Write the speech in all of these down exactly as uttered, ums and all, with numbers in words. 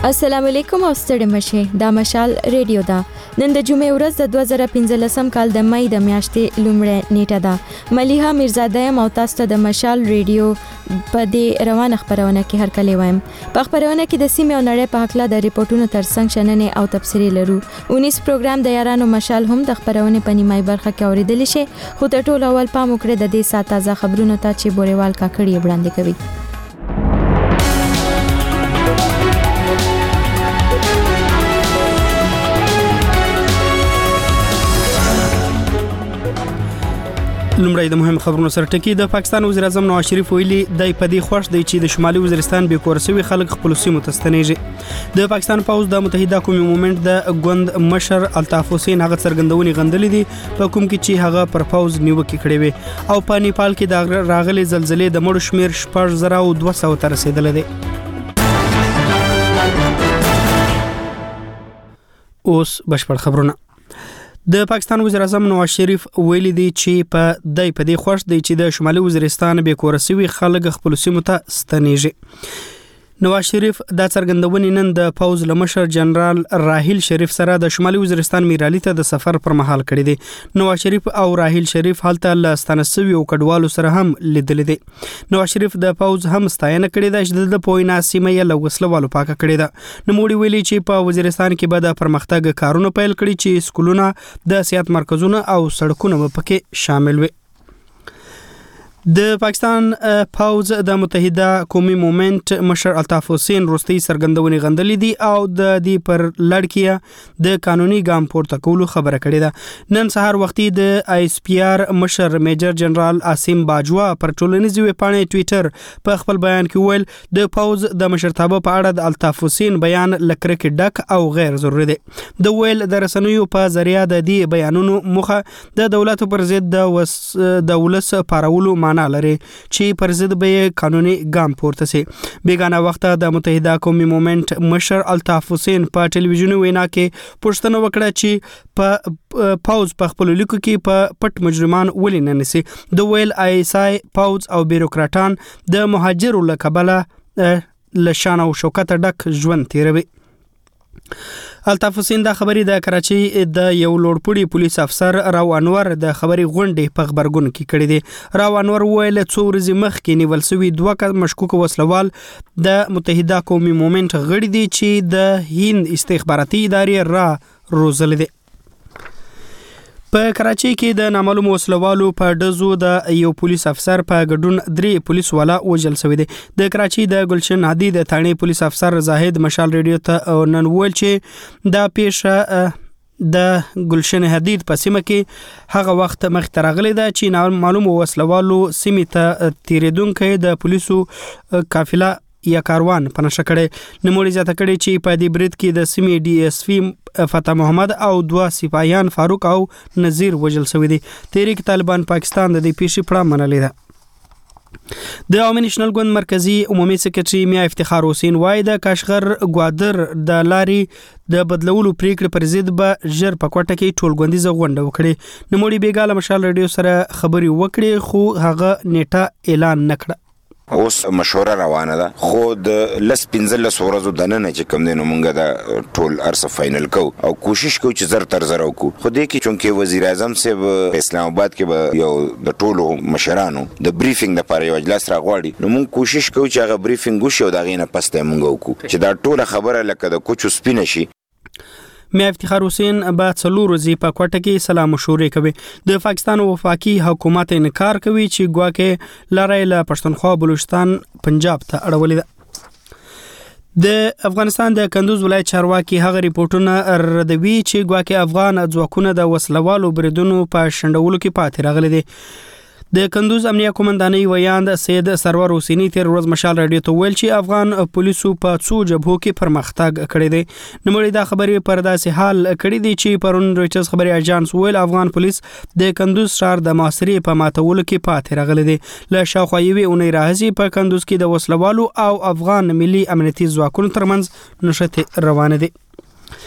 السلام علیکم او ستړي مشه دا مشال ریډیو دا نن د جمعې ورځ د دوه زره پنځلسم کال د مې د میاشتې لومړۍ نیټه ده ملیحه میرزاده یم او تاسو ته د مشال ریډیو په دې روانه خبرونه کې هر کله وایم په خبرونه کې د سیمې او نړۍ په حق لا د ریپورتونو ترڅنګ شننې او تبصرې لرو اونیس پروګرام د یارانو مشال هم د خبرونه په نیمای برخه کې اوریدل شي خو د ټولو اول پام وکړئ د دې سات تازه خبرونو ته چې بوريوال کاکړي وړاندې کوي لومړی د مهم خبرونو سره ټکی د پاکستان وزیر اعظم نواز شریف ویلي د پدې خوښ دی چې د شمالي وزیرستان به کورسوي خلک خپل سیمو ته ستنېږي د پاکستان پوز د متحده قومي مومنت د غوند مشر الطاف حسین هغه څرګندونې غندلې دي په کوم کې چې هغه پر پوز نیوکه کړې وي او په نیپال کې د راغلي زلزلې د مړو شمیر شپږ زره او دوه سوه ته رسیدلی دی اوس بشپړ خبرونه د پاکستان وزیر اعظم نواز شریف ویلي دی چې په دای په دې خوښ دی چې د شمالي وزیرستان به کورسوي خلک خپل سیمو ته ستنېږي نواز شریف دا څرګندونې نن د پوز لمشر جنرال راحیل شریف سره د شمالي وزیرستان میرالي ته د سفر پر مهال کړی دی نواز شریف او راحیل شریف هلته له ستنسوي او کډوالو سره هم لیدل دي نواز شریف د پوز هم ستاینه کړې ده چې د پوینا سیمه یې له وسلوالو پاکه کړې ده نوموړي ویلي چې په وزیرستان کې به د پرمختګ کارونه پیل کړي چې سکولونه د صحت مرکزونه او سړکونه پکې شامل وي د پاکستان پوز د متحده قومي مومنت مشر الطاف حسین روستي سرګندونې غندلې دي او د دې پر لړکیه د قانوني ګام پورته کولو خبره کړې ده نن سهار وختي د آی اس پی آر مشر میجر جنرال عاصم باجوا پر ټولنیزې ویبپاڼې ټوئیټر په خپل بیان کې ویل د پوز د مشرتابه په اړه د الطاف حسین بیان لکرک ډک او غیر ضروري دی د ویل د رسنیو په ذریعہ د دې بیانونو مخه د دولت پر ضد د وس د ولس پارولو معنا لري چې پر ضد به قانوني ګام پورته سي بیگانه وخت د متحده قومي مومنت مشر الطاف حسین په ټلویزیوني وینا کې پوښتنه وکړه چې په پاوز په خپل لیکو کې په پټ مجرمان ولې نه نسی د ویل آی اس آی پاوز او بیروکراټان د مهاجرو لکبله لشان او شوکت ډک ژوند تیروي الطاف حسین دا خبري د کراچي د یو لوړپوړي پولیس افسر راو انور د خبري غونډې په خبرګون کې کړې دي راو انور ویل څو ورځې مخکې نیول شوی دوه کس مشکوک وسلوال د متحده قومي مومنت غړي دي چې د هند استخباراتي ادارې را روزل دي په کراچي کې د نامعلوم وسلوالو په دزو د یو پولیس افسر په ګډون درې پولیس والا وژل شوی دی د کراچي د ګلشن هادي د ثاني پولیس افسر زاهد مشال ریډیو ته نن ویل چې دا پیښه د ګلشن حدید په سیمه کې هغه وخت مخ ترغلې ده چې معلوم وسلوالو سیمه ته تیریدونکو د پولیسو قافله یا کاروان پنځه کړي نموړي ځته کړي چې په دې برید کې د سیمې ډي اس پی فتح محمد او دوه سپاهیان فاروق او نذیر وجل شوی دي تحریک طالبان پاکستان د دې پیښې پړه منلې ده د عوامي نېشنل ګوند مرکزی عمومي سکرټري میا افتخار حسین وای د کاشغر ګوادر د لاري د بدلولو پریکړه پر ضد به ژر په کوټه کې ټولګوندیزه غونډه وکړي نموړي بیګاله مشال ریډیو سره خبري وکړي خو هغه نیټه اعلان نکړه اوس مشوره روانه ده خو د لس پنځلس ورځو د نن چې کوم دینو مونږ د ټول ارسه فائنل کو او کوشش کو چې زر تر زر وکړو خو دې کې چونکه وزیر اعظم صاحب اسلام آباد کې به یو د ټولو مشرانو د بریفینګ لپاره یو اجلاس راغواړي نو مونږ کوشش کوو چې هغه بریفینګ وشي او دا غینه پسته مونږ وکړو چې دا ټوله خبره لکه د کوچو سپینه شي میا افتخار حسین با څلور ورځې په کوټه کې سلام مشورې کوي د پاکستان وفاقي حکومت انکار کوي چې ګواکې لارای له پښتونخوا بلوچستان پنجاب ته اړولې ده د افغانستان د کندوز ولایت چارواکي هغه ریپورتونه ردوي چې ګواکې افغان ځواکونه د وسلوالو بریدونو په شندولو کې پاتې راغلي دي د کندوز امنیه قومندانۍ ویاند سید سرور حسینی تیر ورځ مشال رادیو ته ویل چې افغان پولیسو په څو جبهو کې پرمختګ کړی دی نوموړي دا خبرې پر داسې حال کړې دي چې پرون رويټرز خبري اژانس ویل افغان پولیس د کندوز ښار د محاصرې په ماتولو کې پاتې راغلي دي له شاوخوا یوې اونۍ راځي په کندوز کې د وسلوالو او افغان ملي امنیتي ځواکونو ترمنځ نښتې روانه دي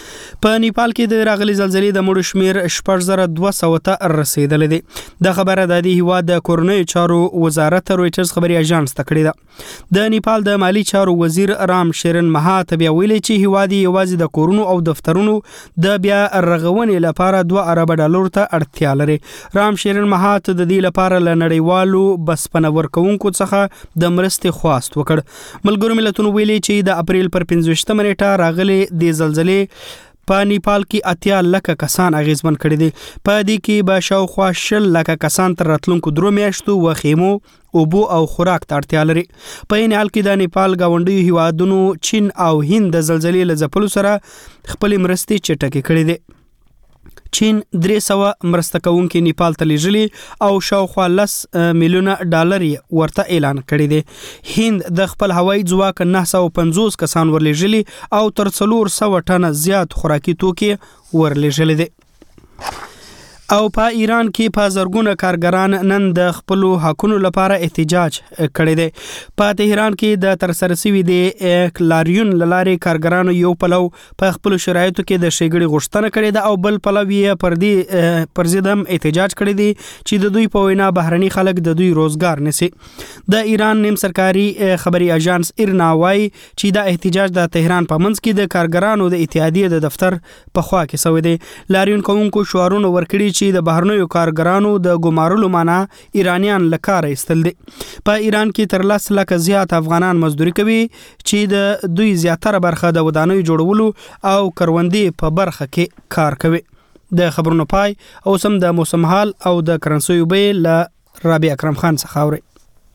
په نیپال کې د راغلي زلزلې د مړو شمیر شپږ زره دوه سوه ته رسیدلی دی. د خبره د دې هیواد د کورنیو چارو وزارت رویټرز خبري اژانس ته کړې ده. د نیپال د مالی چارو وزیر رام شرن مهات بیا ویلي چې هیواد یوازې د کورونو او دفترونو د بیا رغونې لپاره دوه ارب ډالر ته اړتیا لري. رام شرن مهات د دې لپاره له نړیوالو بسپنه ورکوونکو څخه د مرستې خواست وکړ. ملګرو ملتونو ویلي چې د اپریل پر پنځویشتمه نیټه راغلي د زلزلې په نیپال کې اتیا لکه کسان اغیزمن کړي دي. په دې کې به شاوخوا شل لکه کسان تر راتلونکو درو میاشتو و خیمو اوبو او خوراک ته اړتیا لري. په این حال کې د نیپال گاونډیو هیوادونو چین او هند د زلزلې له ځپلو سره خپل مرستې چټکې کړي دي. چین درې سوه مرسته کوونکي نیپال ته لیږلي او شاوخوا لس میلیونه ډالر ورته اعلان کړي دي. هند د خپل هوایي ځواک نه سوه پنځوس کسان ورلیږلي او تر څلور سوه ټنه زیات خوراکي توکي ورلیږلي دي. او په ایران کې په زرګونه کارګران نن د خپل حقونو لپاره احتجاج کړی دی. په تهران کې د ترسره شوی د لاریون لارې کارګرانو یو پلو په خپل شرایطو کې د شګړې غوښتنه کړې ده او بل پلو یې پر دې پر ضد هم احتجاج کړی دی چې د دوی په وینا بهرني خلک د دوی روزګار نسی. د ایران نیم سرکاري خبري اژانس ایرنا وايي چې د احتجاج د تهران په منځ کې د کارګرانو د اتحادیې د دفتر په خوا کې شوی دی. لاریون کوونکو شعارونه ورکړي چې د بهرنیو کارګرانو د ګمارلو معنا ایرانیان لکاره ایستل دي. په ایران کې تر لس لکه زیات افغانان مزدوري کوي چې د دوی زیاتره برخه د ودانیو جوړولو او کروندې په برخه کې کار کوي. د خبرونو پای او سم د موسم حال او د کرنسیو بیې له رابع اکرم خان څخه اوري.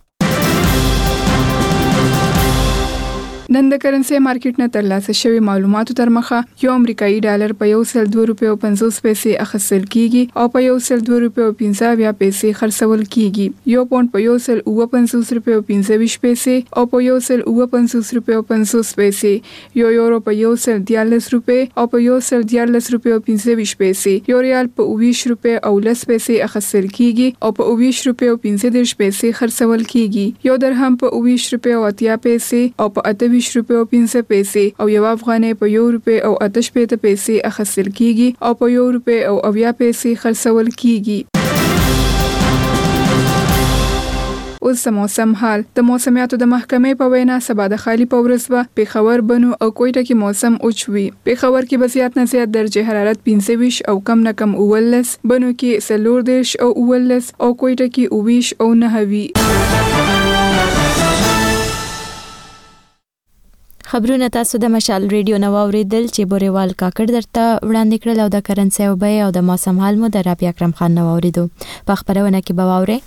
نن د کرنسي مارکیټ نه ترلاسه شوی معلوماتو تر مخه یو امریکایي ډالر په یو سل دوه روپیو پنځوس پیسې اخیستل کیږي او په یو سل دوه روپیو پنځه اویا پیسې خرڅول کیږي. یو پاونډ په یو سل اوه پنځوس روپیو پنځه ویشت پیسې او په یو سل اوه پنځوس روپیو پنځوس پیسې. یو یورو په یو سل دیارلس روپۍ او په یو سل دیارلس روپیو پنځه ویشت پیسې. یو ریال په اوه ویشت روپۍ او لس پیسې اخیستل کیږي او په اوه ویشت روپیو پنځه دېرش پیسې خرڅول کیږي. یو درهم په اوه ویشت روپۍ او اتیا پیسې او په اته ویشت روپۍ او پنځه پیسې او یو افغانۍ په یو روپۍ او اته شپېته پیسې اخیستل کیږي او په یو روپۍ او اویا پیسې خرڅول کیږي. اوس د موسم حال. د موسمیاتو د محکمې په وینا سبا د خالی په ورځ به پېښور، بنو او کوټه کې موسم اوچ وي. پېښور کې به زیات نه زیات درجه حرارت پنځه ویشت او کم نه کم اوولس، بنو کې څلور دېرش او اوولس او کوټه کې اوه ویشت او نهه وي. خبرونه تاسو د مشال ریډیو نو اوریدل چې بوريوال کاکړ درته وړاندې کړل او د کرنسي او بیه او د موسم حال مو د رابع اکرم خان نو اوریدو. په خبرونه کې به واوري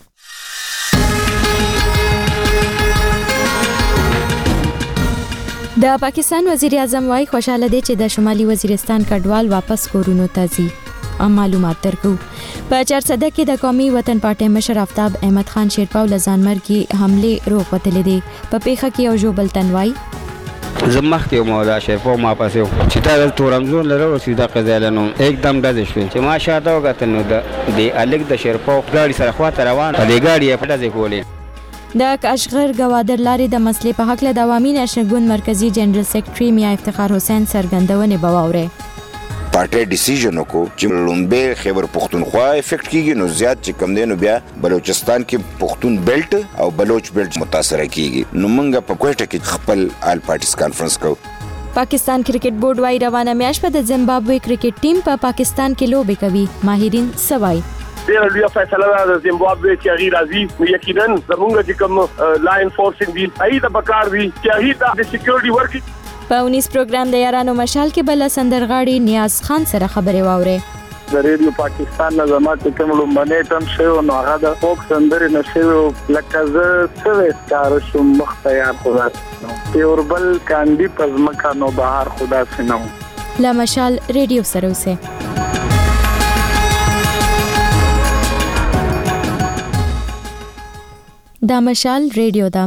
د پاکستان وزیر اعظم وايي خوشاله دي چې د شمالي وزیرستان کډوال واپس کورونو ته ځي. معلومات درکو. په چارسده کې د قومي وطن پارټي مشر آفتاب احمد خان شیرپاو لزانمرګي حمله روغ وتلې دي. په پیښه کې یو جوبل تنوای زمخت یو مودا شیرپاو ما پاسو چې دا تورمزون لرو سیده قزالنو एकदम دځ شوی چې ما شاته وګتنو د دی الګ د شیرپاو ګاډي سره خواته روان په دې ګاډي په دځ کولې. د کاشغر گوادر لارې د مسلې په حق له د عوامي نشنل ګوند مرکزی جنرال سیکریټري میا افتخار حسین سرګندونه بواوره. پارټي ډیسیژن وکړو چې لومبه خیبر پختونخوا افیکټ کیږي نو زیات چې کم دینو بیا بلوچستان کې پختون بیلټ او بلوچ بیلټ متاثر کیږي. نو موږ په کوټه کې خپل آل پارټیز کانفرنس کوو. پاکستان کرکټ بورډ وايي روانه میاش په د زیمبابوې کرکټ ټیم په پاکستان کې لوبې کوي. ماهرین سوای ډېر لوی فیصله ده د زیمبابوې چې هغه راځي. یقینا زموږ چې کوم لاین فورسینګ دی هغه د بکار دی چې هغه د سکیورټي ورک. په اونیس پروګرام د یارانو مشال کې بل سندرغاړي نیاز خان سره خبرې واوري. د ریډیو پاکستان نه زما چې کوم لومبنې ټم شو نو هغه د فوک سندرې نشو لکه زه څه ستاره شم مختیار خدا یوربل کاندي پزمکا نو بهار خدا سينو. لا مشال ریډیو سره اوسه. دا مشال ریډیو دا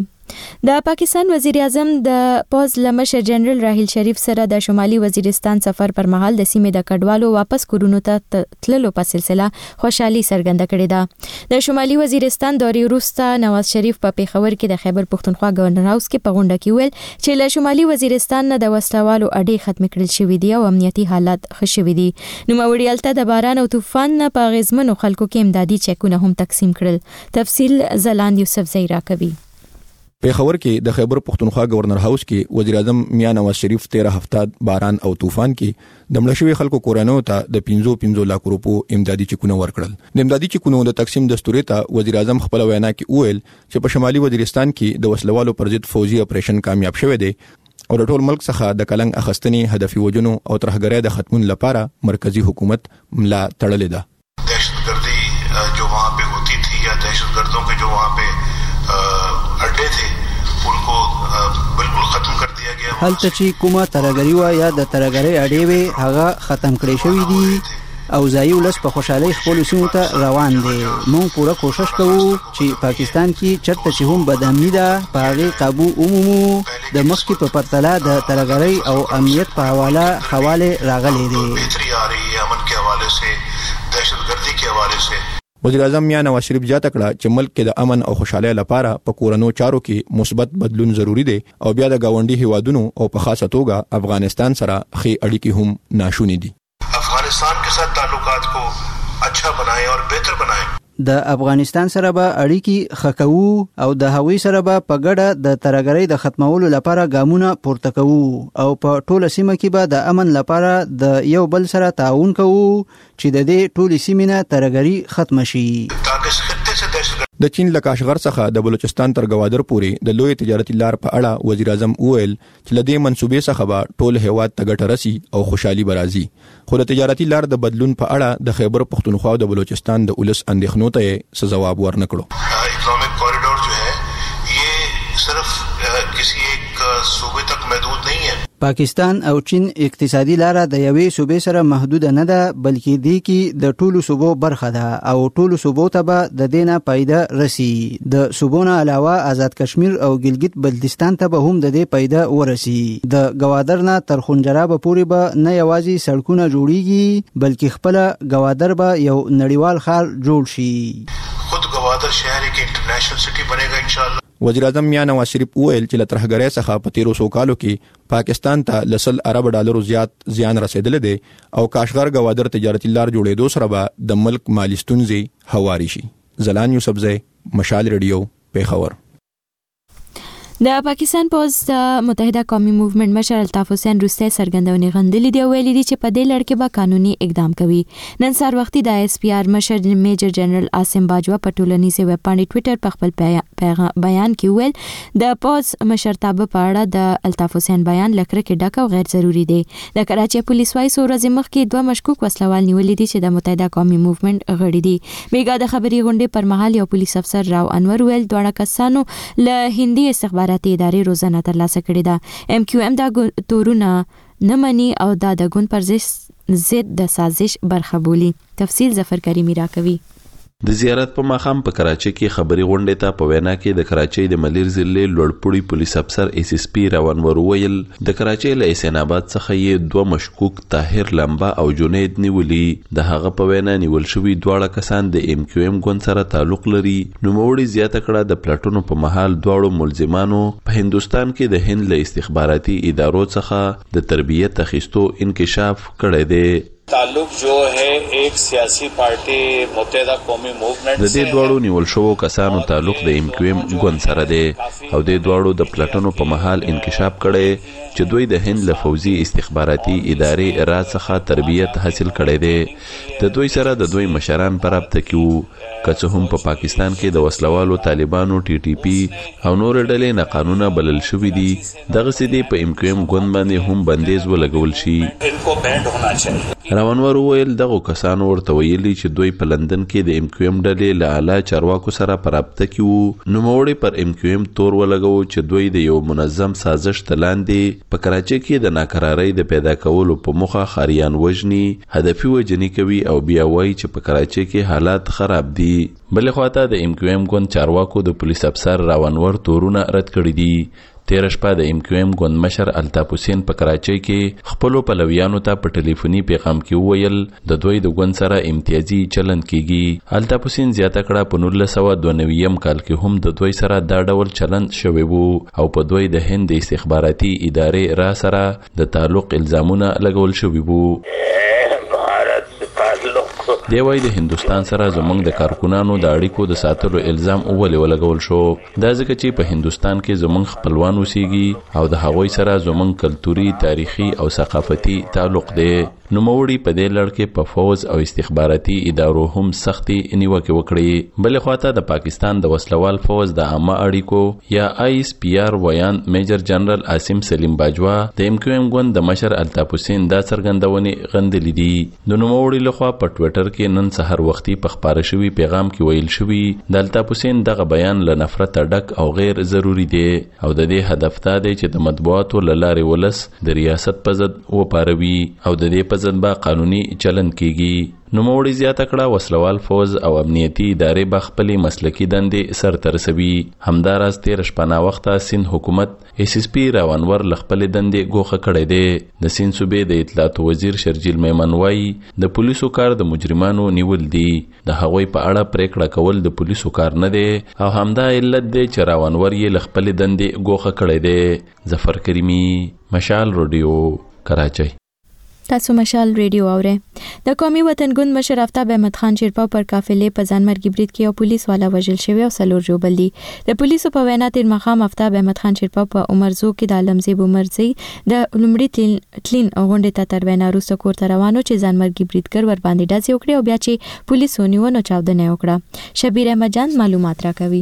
د پاکستان وزیر اعظم د پوز لمشر جنرال راحیل شریف سره د شمالي وزیرستان سفر پر مهال د سیمې د کډوالو واپس کورونو ته تللو په سلسله خوشحالي څرګنده کړې ده. د شمالي وزیرستان دورې وروسته نواز شریف په پیښور کې د خیبر پښتونخوا گورنر هاوس کې په غونډه کې ویل چې له شمالي وزیرستان نه د وسلوالو اډې ختم کړل شوې دي او امنیتي حالات ښه شوي دي. نوموړي هلته د باران او طوفان نه په اغېزمنو خلکو کې امدادي چیکونه هم تقسیم کړل. تفصیل زلاند یوسف زئی راکوي. پیښور کې د خیبر پښتونخوا گورنر هاوس کې وزیر اعظم میاں نواز شریف تیرہ هفته باران او طوفان کې د مړ شوي خلکو کورانو ته د پنځه پنځه لک روپو امدادي چکونه ورکړل. د امدادي چکونو د تقسیم دستور ته وزیر اعظم خپل وینا کې وویل چې په شمالي وزیرستان کې د وسلوالو پر ضد فوجي اپریشن کامیاب شوه دی او د ټول ملک څخه د کلنګ اخستنې هدفي وجنو او ترهګرۍ د ختمون لپاره مرکزی حکومت ملا تړلې ده. दहशतगर्दी जो वहाँ पे होती थी या दहशतगर्दों के जो वहाँ पे अड्डे थे उनको बिल्कुल ختم कर दिया गया. هلته چې کومه ترهګري وا یا د ترهګرۍ اډې وي هغه ختم کړي شوی دي او ځایي ولس په خوشحالۍ خپل سیمو ته روان دي. موږ پوره کوشش کوو چې پاکستان کې چرته چې هم بدامني ده په هغې قابو ومومو. د مخکې په پرتله د ترهګرۍ او امنیت په حواله حواله راغلی دی. بهتري آ رہی ہے امن کے حوالے سے دہشتگردی کے حوالے سے. وزیر اعظم میاں نواز شریف جاته کړه چې ملک کې د امن او خوشحالۍ لپاره په کورونو چارو کې مثبت بدلون ضروری دی او بیا د گاونډي هیوادونو او په خاصه توګه افغانستان سره ښې اړیکې هم ناشونې دي. افغانستان के साथ ताल्लुकात को अच्छा बनाएं और बेहतर बनाएं. د افغانستان سره به اړیکې ښه کوو او د هغوی سره به په ګډه د ترهګرۍ د ختمولو لپاره ګامونه پورته کوو او په ټوله سیمه کې به د امن لپاره د یو بل سره تعاون کوو چې د دې ټولې سیمې نه ترهګري ختمه شي. د چین له کاشغر څخه د بلوچستان تر گوادر پورې د لوی تجارتي لار په اړه وزیر اعظم وویل چې لدې منسوبې څخه به ټول هیواد ته ګټه رسي او خوشحالي برازي. خو د تجارتي لار د بدلون په اړه د خیبر پښتونخوا او د بلوچستان د ولس اندېښنو ته څه جواب ورنکړو. اکنامک کوریډور جو ہے یہ صرف کسی ایک صوبے تک محدود نہیں ہے. پاکستان او چین اقتصادي لاره د یوې صوبې سره محدود نه ده بلکې دی کې د ټولو صوبو برخه ده او ټولو صوبو ته به د دینه پیدا رسی. د صوبونو علاوه آزاد کشمیر او ګلګت بلتستان ته به هم د دې پیدا ورسی. د گوادر نه تر خنجراب پورې به نه یوازې سړکونه جوړیږي بلکې خپل گوادر به یو نړیوال ښار جوړ شي. خود گوادر شهر یک انټرنیشنل سٹی بنے گا انشاءاللہ. وزیر اعظم میاں نواز شریف وویل چې له ترهګرۍ څخه په تیرو سو کالو کې پاکستان ته لسل ارب ډالرو زیات زیان رسیدلی دی او کاشغر گوادر تجارتي لار جوړېدو سره به د ملک مالی ستونزې هواري شي. زلان یوسف زئی، مشال ریډیو، پیښور. د پاکستان پوز د متحده قومي موومېنټ مشر الطاف حسین روسته سرګندونې غندلې دی او ویلي دي چې په دې لړ کې به قانوني اقدام کوي. نن سهار وختي د اس پی آر مشر میجر جنرال عاصم باجوا په ټولنیزې ویب باندې ټویټر په خپل بیان کې ویل د پوز مشرتابه په اړه د الطاف حسین بیان لکره کې ډک او غیر ضروری دی. د کراچي پولیس وايي څو ورځې مخکې دوه مشکوک وسلوال نیولې دي چې د متحده قومي موومېنټ غړي دي. بیګا د خبري غونډې پر مهال یو پولیس افسر راو انور ویل دواړه کسانو له هندي استخباراتي ادارې روزنه ترلاسه کړې ده. ایم کیو ایم دا تورونه نه مني او دا د ګوند پر ضد د سازش برخه بولي. تفصیل ظفر کریمی راکوي. د زیارت په مخام په کراچۍ کې خبري غونډې ته په وینا کې د کراچۍ د ملیر ضلع لوړپوړي پولیس افسر ایس ایس پی روان ورویل د کراچۍ له حسین آباد څخه یې دوه مشکوک طاهر لمبا او جنید نیولي. د هغه په وینا نیول شوي دواړه کسان د ایم کیو ایم ګوند سره تعلق لري. نوموړي زیاته کړه د پلاټونو په محل دواړو ملزمانو په هندوستان کې د هند له استخباراتي ادارو څخه د تربیت اخیستو انکشاف کړی دی. تعلق جو ہے ایک سیاسی پارٹی متحدہ قومی موومنٹ د دې دواړو نیول شوو کسانو تعلق د ایم کیو ایم ګوند سره دی او د دواړو د پلاټونو په محل انکشاف کړي چې دوی د هند له فوزي استخباراتي ادارې را څخه تربیت حاصل کړي دي. د دوی سره د دوی مشران پر رابطه کې که څه هم په پاکستان کې د وسلوالو طالبانو ټي ټي پی او نور ډلې ناقانونه بلل شوې دي. دغسې دي په ایم کیو ایم ګوند باندې هم بندیز ولګول شي. انکو بینډ ہونا چاہیے. روانور وویل دغو کسانو ورته ویلي چې دوی په لندن کې د ایم کیو ایم ډلې له اعلی چارواکو سره په رابطه کې وو. نوموړي پر ایم کیو ایم تور ولګو چې دوی د یو منظم سازش ته لاندې په کراچۍ کې د ناکرارۍ د پیدا کولو په موخه خاریان وژني، هدفي وژنې کوي او بیا وایي چې په کراچۍ کې حالات خراب دي. بلې خواته د ایم کیو ایم ګوند چارواکو د پولیس افسر راونور تورونه رد کړي دي. تیر شپه د ایم کیو ایم ګوند مشر الطاف حسین په کراچۍ کې خپلو پلویانو ته په ټلیفوني پیغام کې وویل د دوی د ګوند سره امتیازي چلند کیږي. الطاف حسین زیاته کړه په نولس سوه دوه نوي کال کې هم د دوی سره دا ډول چلند شوی وو او په دوی د هند استخباراتي ادارې را سره د تعلق الزامونه لګول شوي وو. دی وایي د هندوستان سره زموږ د کارکونانو د اړیکو د ساتلو الزام ولې ولګول شو. دا ځکه چې په هندوستان کې زموږ خپلوان اوسېږي او د هغوی سره زموږ کلتوري، تاریخي او ثقافتي تعلق دی. نوموړي په دې لړ کې په فوز او استخباراتي ادارو هم سختي نیوکې وکړې. بلې خواته د پاکستان د وسلوال فوز د عامه اړیکو یا آی اس پی آر ویان میجر جنرال عاصم سلیم باجوا د ایم کیو ایم ګوند د مشر الطاف حسین دا څرګندونې غندلې دي. د نوموړي لخوا په ټویټر کې نن سحر وختي په خپاره شوي پیغام کې ویل شوي د الطاف حسین دغه بیان له نفرت ډک او غیر ضروري دی او د دې هدف دا دی چې د مطبوعاتو له لارې ولس د ریاست په ضد وپاروي او د دې په ضد به قانوني چلند کیږي. نوموړي زیاته کړه وسلوال فوز او امنیتي ادارې به خپلې مسلکي دندې سرته رسوي. همداراز تېره شپه ناوخته سیند حکومت ایس ایس پي راونور له خپلې دندې ګوښه کړی دی. د سیند صوبې د اطلاعاتو وزیر شرجیل میمن وایي د پولیسو کار د مجرمانو نیول دي، د هغوی په اړه پریکړه کول د پولیسو کار نه دی او همدا علت دی چې راونور یې له خپلې دندې ګوښه کړی دی. ظفر کریمي، مشال رادیو، کراچۍ. تاسو مشال ریډیو اوره. د قومي وطن ګوند مشر آفتاب احمد خان شیرپا پر قافلې په ځانمرګي برید کې یو پولیس والا وژل شوی او څلور ژوبل دي. د پولیسو په وینا تیر مخام آفتاب احمد خان شیرپا په عمرزو کې د عالمزیب عمرزي د لومړي تلین غونډې ته تر وینا وروسته کور ته روانو چې ځانمرګي بریدګر ور باندې ډزې وکړې او بیا چې پولیسو نیونه چاودنه وکړه. شبیر احمد جان معلومات راکوي.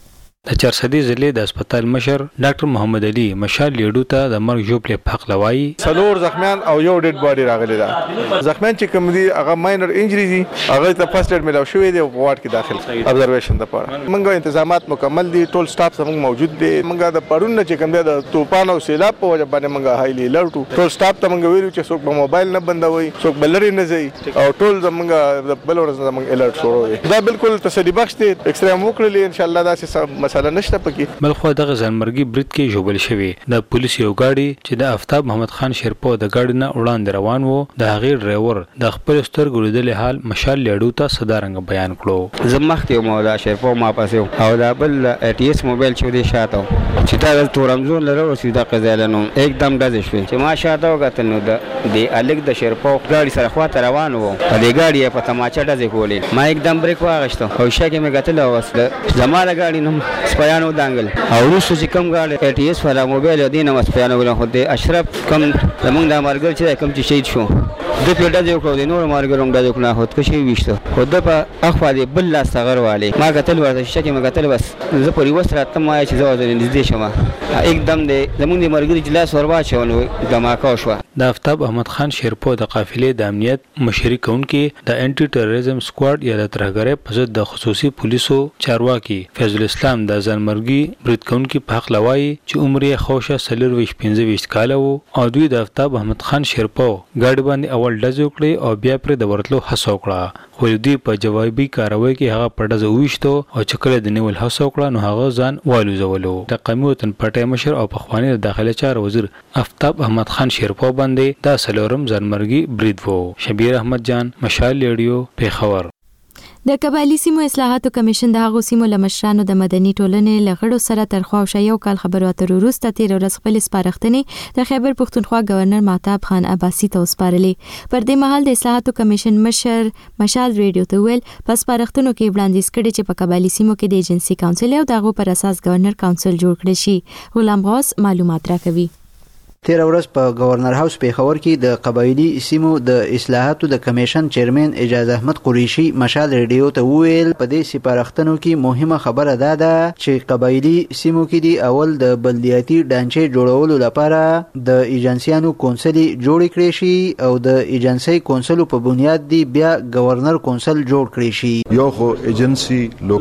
د چارسدي ضلع د هسپتال مشر ډاکټر محمد علي مشال لیډو ته د مرګ ژوبلې په حق لوایي څلور زخمیان او یو ډیډ باډي راغلی دا. زخمیان چې کوم دي هغه ماینر انجری دي، هغه ته فرست ایډ ملاو شوی دی او واټ کې داخل شي ابزرویشن د پاره. موږ تنظیمات مکمل دي، ټول سټاف زموږ موجود دي. موږ د پړون نه چې کوم دی د طوفان او سیلاب په وجه باندې موږ هایلی الرټ ټول سټاف ته موږ ویلو چې څوک په موبایل نه بندوي، څوک بلری نه ځي او ټول زموږ د بل ورځ زموږ الرټ شروع. دا بالکل تسلی بخش دی. ایکس رې وکړلې ان شاء الله دا څه مسله نشته پکې. بلخو دغه ځانمرګي برید کې ژوبل شوی د پولیس یو گاډي چې د آفتاب محمد خان شیرپا د گاډي نه وړاندې روان وو د هغې ډرایور د خپل سترګو لیدلې حال مشال لیډو ته صدارنګ بیان کړو. زه مخکې مو دا شیرپا ما پسې او دا بل ټي ایس موبایل چې دی شاته چې دا د تورمزون لره سیده قزالنو एकदम ډز شوی چې ما شاته وکتل نو د د الګ د شیرپا گاډي سره خواته روان وو په دې گاډي په تماچا ډز کولې. ما एकदम بریک واغشت او شګه مې غتل اوس زماله گاډي نو سپیانو دانګل او روسو چې کم غاړي ټي ایس والا موبایل دینه وسپیانو غو خو د اشرف کم زمونږ د مرګ چې کم چې شهید شو د پیډه دی کو د نور مرګ روم د کنا هوت کشي وشته خو د په اخوا دی بل لا صغر والی ما قتل ورته شکه ما قتل بس زه پوری وسره ته ما چې زو د نږدې شمه एकदम د زمونږ د مرګ اجلاس وروا چونو دماکا شو. د آفتاب احمد خان شیرپا د قافلې د امنیت مشري کونکي د انټي ټیرریزم سکواډ یا د ترهګرۍ په ضد د خصوصي پولیسو چارواکي فیض الاسلام د ځانمرګي برید کونکي په حق لوایي چې عمر یې خوشه سلور ویش پنځه ویش کاله وو او دوی د آفتاب احمد خان شیرپا گاډي باندې اول ډز وکړي او بیا پر د ورتلو هڅه وکړه. خو دوی په جوابي کاروي کې هغه په ډز وویشتو او چې کله د نیول هڅه وکړه نو هغه ځان والوزولو. د قومي وطن پارټي مشر او پخوانی د داخله چارو وزیر آفتاب احمد خان شیرپا باندې دا سلورم ځانمرګي برید وو. شبیر احمد جان، مشال ریډیو، پیښور. د قبایلی سیمو اصلاحاتو کمیشن د هغو سیمو لمشرانو د مدني ټولنې لغړو سره ترخوا او یو کال خبرو اترو وروسته تیر ورځ خپل سپارښتنې د خیبر پښتونخوا گورنر مهتاب خان عباسي ته وسپارلې. پر دې مهال د اصلاحاتو کمیشن مشر مشال ریډیو ته ویل په سپارښتنو کې وړاندیز کړي چې په قبایلی سیمو کې د ایجنسي کونسل او دغه پر اساس گورنر کونسل جوړ کړي شي. غلام غوث معلومات راکوي. تیر ورځ په گورنر هاوس پیښور کې د قبایلی سیمو د اصلاحاتو د کمیشن چیرمن اجازه احمد قریشي مشال ریډیو ته ویل په دې سپارښتنو کې مهمه خبره ده ده چې قبایلی سیمو کې دی اول د بلدیاتي ډانچې جوړولو لپاره د ایجنسیانو کونسل جوړ کړي شي او د ایجنسی کونسل په بنیاد دی بیا گورنر کونسل جوړ کړي شي. یو خو ایجنسی لوکل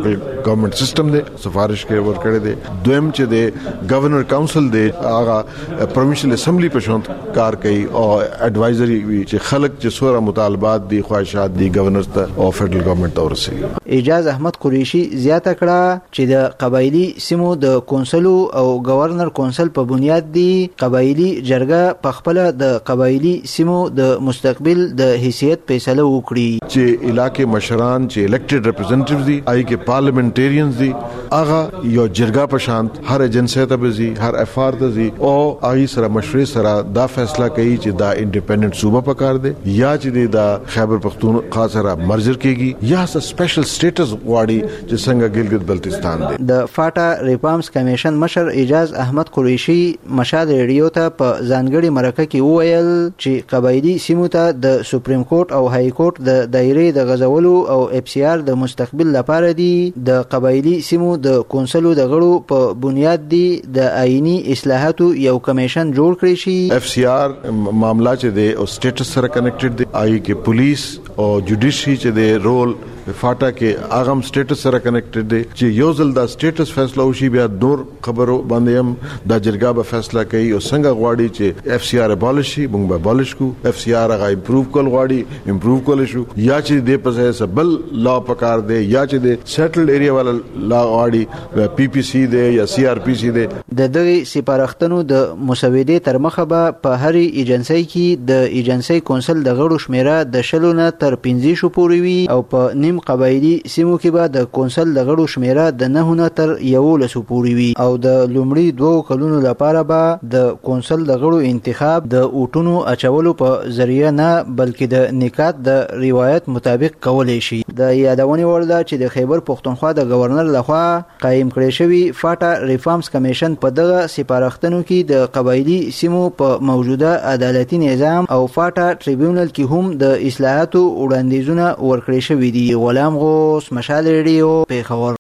ګورنمنت سیستم دی سفارش کې ور کړی دی دویم چې دی گورنر کونسل دی هغه پروینشل اسمبلی په شان کار کوي او اډوایزري وی چې خلک چې سوره مطالبات دي خواهشات دي گورنر ته او فدرل ګورنمنت ته ورسي. اعجاز احمد قریشي زیاته کړه چې د قبایلی سیمو د کونسلو او گورنر کونسل په بنیاد دی قبایلی جرګه په خپل د قبایلی سیمو د مستقبل د حیثیت فیصله وکړي چې علاقې مشران چې الیکټډ ریپرزنټیټیوز دي آی کې پارلیمنټریانز دي هغه یو جرګه په شان هر ایجنسی ته بزي هر اف آر ته زی او آی سره مشورې سره دا فیصله کوي چې دا انډیپندنٹ صوبه پکار دی یا چې دا خیبر پختونخوا سره مرجر کیږي یا څه سپیشل سټیټس واړي چې څنګه ګلګت بلتستان دی. د فاټا ریفارمز کمیشن مشر اعجاز احمد قریشي مشال ریډیو ته په ځانګړي مرکه کې وویل چې قبایلی سیمو ته د سپریم کورټ او های کورټ د دایره د غزولو او اف سی آر د مستقبل لپاره دی د قبایلی سیمو د کونسلو د غړو په بنیاد دی د آئینی اصلاحاتو یو کمیشن جوړ کړی شي. اف سی آر معاملہ چې دی او سټیټس سره کنیکټډ دی آی کې پولیس او جوډیشري چې دی رول فاټا کې اغم سټیټس سره کنیکټډ دی چې یو ځل دا سټیټس فیصله وشي بیا نور خبرو باندې هم دا جرګه به فیصله کوي او څنګه غواړي چې اف سی آر ابالش شي موږ به ابالش کو اف سی آر هغه امپروو کول غواړي امپروو کول شو یا چې دې په ځای سبل لا پکار دی یا چې دې سیټلډ ایریا والا لا غواړي پی پی سی دی یا سی آر پی سی دی. د دغه سپارښتنو د مسودې تر مخه به په هر ایجنسی کې د ایجنسی کونسل د غړو شمیره د شلو نه تر پنځه شو پورې وي او په نیم قبایلی سیمو کې به د کونسل د غړو شمیره د نه نه تر یولس پورې وي او د لومړي دوه کلونو لپاره به د کونسل د غړو انتخاب د اوټونو اچولو په ذریعہ نه بلکې د نکات د روایت مطابق کولای شي. د یادونې وړ ده چې د خیبر پختونخوا د گورنر لخوا قائم کړی شوی فاټا ریفارمز کمیشن په دغه سپارښتنو کې د قبایلی سیمو په موجوده عدالتي نظام او فاټا ټریبیونل کې هم د اصلاحاتو وړاندیزونه ورکړي شوي دي. غلام غوث مشال ریډیو پیښور.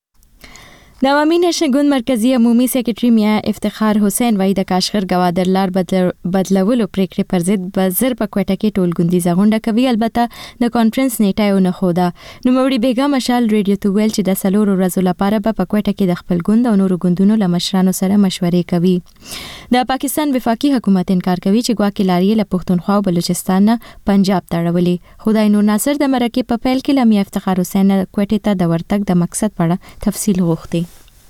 د عوامي نشنګون مرکزی عمومي سیکریټری میا افتخار حسین وای د کاشغر گوادر لار بدلولو پریکړې پر ضد بزر په کوټه کې ټولګوندی زغونډه کوي. البته د کانفرنس نیټه یو نه خوده. نو موري بیگا مشال ریډیو ته ویل چې د سلورو ورځو لپاره په کوټه کې د خپل ګوند او نورو ګوندونو له مشرانو سره مشورې کوي. د پاکستان وفاقي حکومت انکار کوي چې ګواکې لاري له پښتونخوا او بلوچستان نه پنجاب ته راولي. خدای نور ناصر د مرکه په پیل کې لمیا افتخار حسین کوټه ته د ورتګ د مقصد په اړه تفصیل غوښتي.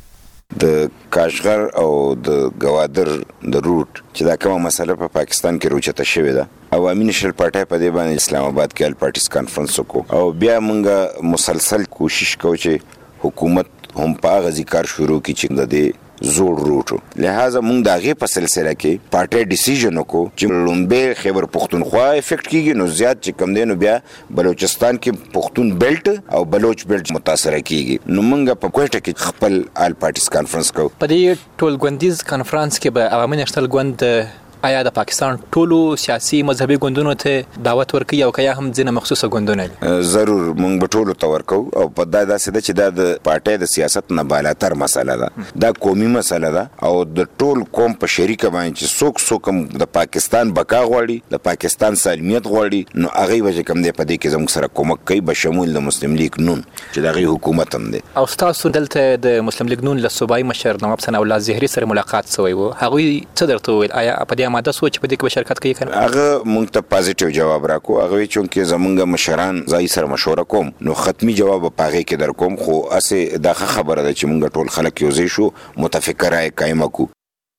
د کاشغر او د گوادر د روټ چې دا کومه مسله په پا پاکستان کې روچته شوې ده عوامي نشل پارټي په دې باندې اسلام آباد کې ال پارټیز کانفرنس وکړو او بیا موږ مسلسل کوشش کوو چې حکومت هم په غزي کار شروع کړي چې د دې زوړ روټو لہذا موږ د هغه په سلسله کې پارټي ډیسیژن وکړو چې لومبه خیبر پختونخوا افیکټ کیږي نو زیات چې کم دینو بیا بلوچستان کې پختون بیلټ او بلوچ بیلټ متاثر کیږي. نو موږ په کوټه کې خپل آل پارټیز کانفرنس کوو. په دې ټول ګوندیز کانفرنس کې به عوامي نشل ګوند آیا د پاکستان ټولو سیاسي مذهبي ګوندونو ته دعوت ورکړي او کیا هم ځینې مخصوصه ګوندونه ضرور موږ به ټولو ته ورکو او په دا داسې ده چې دا د پارټۍ د سیاست نه بالاتر مسله ده دا قومي مسله ده او د ټول قوم په شریکه باندې چې څوک څوک هم د پاکستان بقا غواړي د پاکستان سالمیت غواړي نو هغه به کوم دی په دې کې زموږ سره کومک کوي بشمول د مسلم لیگ نون چې دغه حکومت هم دی. او تاسو دلته د مسلم لیگ نون له صوبایي مشر نواب حسن الله زهري سره ملاقات شوی وو هغه څه درته ویل آیا په دې ماده سوچ په دې کې شرکت کوي کنه؟ هغه مونږ ته پازیټیو جواب راکو هغه چې زمونږ مشران ځای سره مشوره کوم نو ختمي جواب په هغه کې در کوم خو اسه دا خبره ده چې مونږ ټول خلک یو ځای شو متفکر راي قائم کو.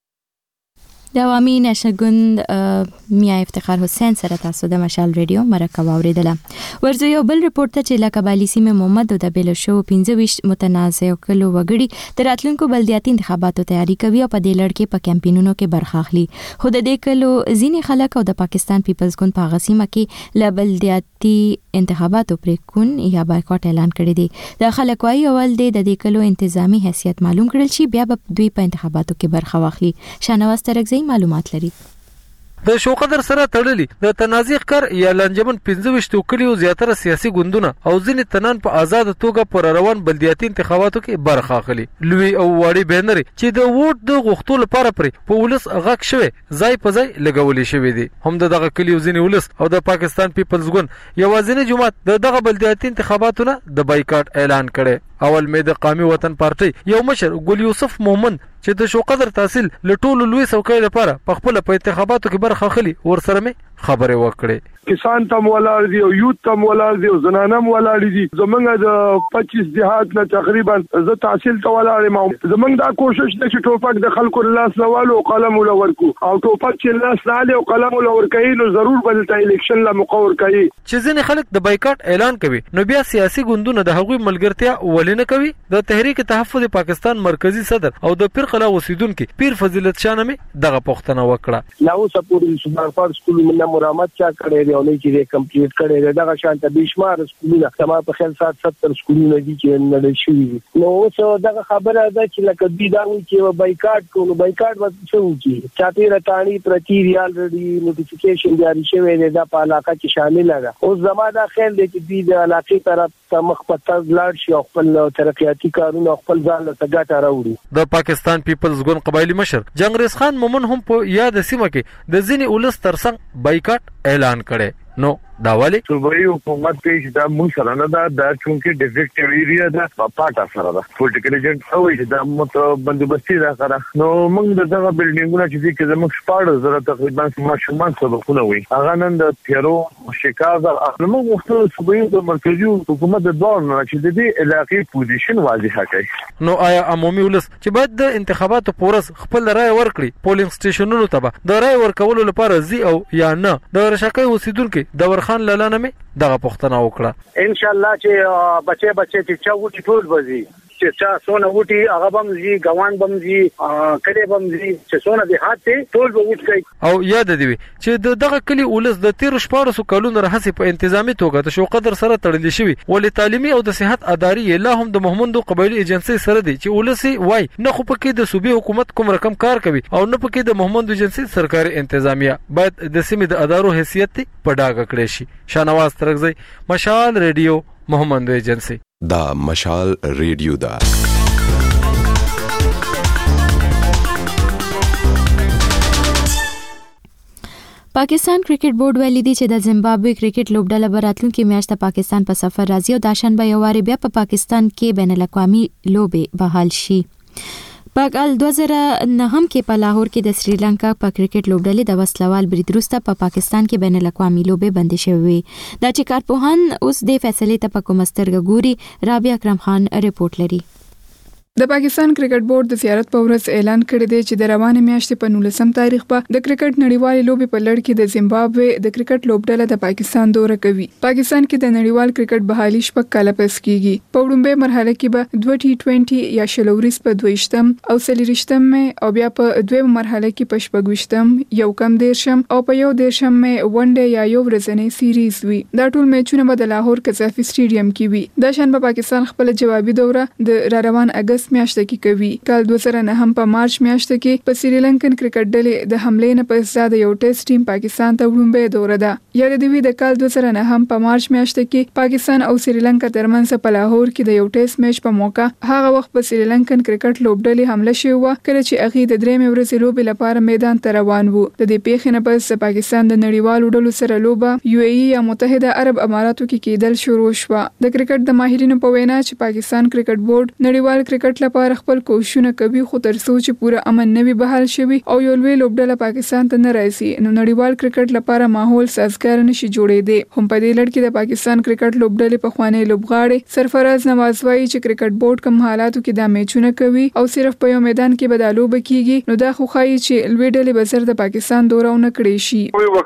د عوامي نشل ګوند میا افتخار حسین سره تاسو د مشال ریډیو مرکه واوریدله. ورځو یو بل رپورت ته چې لکبالی سیمه محمد د بیل شو پنځه ویشت متنازع کلو وګړي د راتلونکو بلدیاتي انتخاباتو تیاری کوي او په دې لړ کې په کمپینونو کې برخه اخلي. خو د دې کلو ځینې خلک او د پاکستان پیپلز ګوند په غسیمه کې ل بلدیاتي انتخاباتو پرې کون یا بایکاټ اعلان کړی دی. د خلک وايي اول د دې کلو انتظامی حیثیت معلوم کړل شي بیا به دوی په انتخاباتو کې برخه واخلي. شانواز ترکزی معلومات لري. د شوقدر سره تړلي د تنازع کار یا لنجمن پنځه ویشت کلیو زیاتره سیاسي ګوندونه او ځینې تنان په آزاد توګه پر روان بلدیاتي انتخاباتو کې برخه اخلي. لوی او واړی بینر چې د ووټ د غوښتلو لپاره پرې په ولس غږ شوی ځای په ځای لګولې شوی دي. هم دغه کلیو ځینې ولس او د پاکستان پیپلز ګوند یوازینی جماعت دغه بلدیاتي انتخاباتو نه د بایکاټ اعلان کړي. اول مې د قومي وطن پارټي یو مشر ګل یوسف مومن چې د شوقدر تحصیل لټولو لوی څوکۍ لپاره په خپل په انتخاباتو کې برخه اخلي ورسره مې خبرې وکړې. کسان تم ولاړ دي او یوت تم ولاړ دي او زنانم ولاړ دي. زمونږ د پچیس جهات نه تقریبا زه تحصیل ته ولاړ یم. زمونږ دا کوشش ده چې ټوپک د خلکو لاس لوالو او قلم ولورکو او ټوپک چې لاس لاله او قلم ولورکوي نو ضرور بل ته الیکشن لا مقور کوي. چې ځینې خلک د بایکاټ اعلان کوي نو بیا سیاسي ګوندونه د هغوی ملګرتیا ولې نه کوي؟ د تحریک تحفظ پاکستان مرکزی صدر او د پیر قلعه اوسیدونکو پیر فضیلت شاه مې دغه پوښتنه وکړه. لا اوس پورې سپار فار سکول منه مرامت چا کړی دی او نه چې کمپلیټ کړی دی. دغه شانته بشمار سکولونه سما په خیال سات ستر سکولونه دي چې نړۍ شوي. نو اوس دغه خبره ده چې لکه دوی دا وایي چې بایکاټ کوو. بایکاټ به څه وکړي؟ چاپی راتانی پرتی ریال ریډي نوټیفیکیشن جاری شوی دی دا په علاقه کې شامل ده. اوس زما دا خیال دی چې دوی د علاقې طرف ته مخ په تګ لاړ شي او خپل ترقیاتي کارونه خپل ځان له ګټه راوړي. د پاکستان پیپلز ګوند قبایلی مشر جنگریز خان مومن هم په یاد سیمه کې د ځینې ولس ترڅنګ بایکاټ اعلان کړي. نو دا والی صوبایي حکومت کې دا مونږ سره نه دا د چونکه ډیفیکټیو ایریا دا پاټا سره دا پولیټیکل ایجنټ او چې دا مت بندوبستي دا سره نو موږ دغه بلډینګونه چې کې زموږ شپږ زره تقریبا ماشومان سبقونه وي هغه نن د پیرو شکایت نو موږ وختو صوبایي د مرکزي حکومت د دور نه چې د دې علاقې پوزیشن واضحه کړي. نو آیا عمومي ولس چې بعد د انتخاباتو پورس خپل رائے ورکړي پولینګ سټیشنونو ته د رائے ورکولو لپاره زی او یا نه د رشاکۍ اوسیدونکو د ورخان لاله نه دغه پوښتنه وکړه. ان شاء الله چې بچي بچي چې چا وټي ټول بزي چې چا سونه وټي هغه بم زی ګوان بم زی کله بم زی چې سونه به هاته ټول به وټ کوي. او یاد دی چې دغه کلی ولس د تیر شپږ کلونو راهسي په انتظامی توګه د شوقدر سره تړل شوی ولې تعلیمي او د صحت ادارې لا هم د محمد قبایلی ایجنسی سره دی چې ولسی وای نه خو پکې د صوبې حکومت کوم رقم کار کوي او نه پکې د محمد ایجنسی سرکاري انتظامیه باید د سیمې د ادارو حیثیت په ډاګه کړی شي. شانواز ترغزی مشال ریډیو محمد ایجنسی دا مشال ریډیو دا پاکستان کرکټ بورډ ویلي دی چې د زیمبابوې کرکټ لوبډله به راتلونکي میاشت پاکستان په سفر راځي او دا شنبه یو واري بیا په پاکستان کې بین الاقوامي لوبې بحال شي. په کال دوه زره نهم کې په لاهور کې د سریلانکا په کرکټ لوبډلې د وسلوال برید وروسته په پاکستان کې بین الاقوامي لوبې بندې شوې. دا چې کارپوهان اوس د فیصلې ته په کوم سترګه ګوري رابعه اکرم خان ریپورت لري. د پاکستان کرکټ بورډ د زیارت په ورځ اعلان کړی دی چې د روانې میاشتې په نولسم تاریخ به د کرکټ نړیوالې لوبې په لړ کې د زیمبابوې د کرکټ لوبډله د پاکستان دوره کوي. پاکستان کې د نړیوال کرکټ بحالي شپږ کاله پس کیږي. په وړاندې مرحله کې به دوه ټي ټوئنټي یا شلوريس په دویشتم او سلیریشتم او بیا په دویم مرحله کې په شپږوشتم یو کم دیرشم او په یو دیرشم ون ډے یا یو ورځنی سیریز وي. دا ټول میچونه به د لاهور قذافي سټیډیم کې وي. دا شنبه پاکستان خپل جوابي دوره د را روان اگست میاشت کې کوي. کال دوه زره نهم په مارچ میاشت کې په سریلانکن کرکټ ډلې د حملې نه پس د یو ټیسټ ټیم پاکستان ته وړاندې دوره ده. یاد دی وی د کال دوه زره نهم په مارچ میاشت کې پاکستان او سریلانکا ترمنځ په لاهور کې د یو ټیسټ میچ په موقع هغه وخت په سریلانکن کرکټ لوبډلې حمله شوې و کله چې هغه د درېمې ورځې لوبې لپاره میدان ته روان وو. د دې پیښې نه پس پاکستان د نړیوالو ډلو سره لوبه یو ای ای یا متحده عرب اماراتو کې کېدل شروع شو. د کرکټ د ماهرینو په وینا چې پاکستان کرکټ بورډ نړیوال کرکټ لپاره خپل کوششونه کوي خو تر څو چې پوره امن نه وي بحال شوی او یو لوی لوبډله پاکستان ته نه راځي نو نړیوال کرکټ لپاره ماحول سازګار نشي جوړېدی. هم په دې لړ کې د پاکستان کرکټ لوبډلې په خوانی لوبغاړي سرفراز نواز وایي چې کرکټ بورډ کوم حالاتو کې د میچونه کوي او صرف په یو میدان کې به د لوب کیږي نو دا خو ښایي چې لوی ډلې به زر د پاکستان دورونه کړي شي.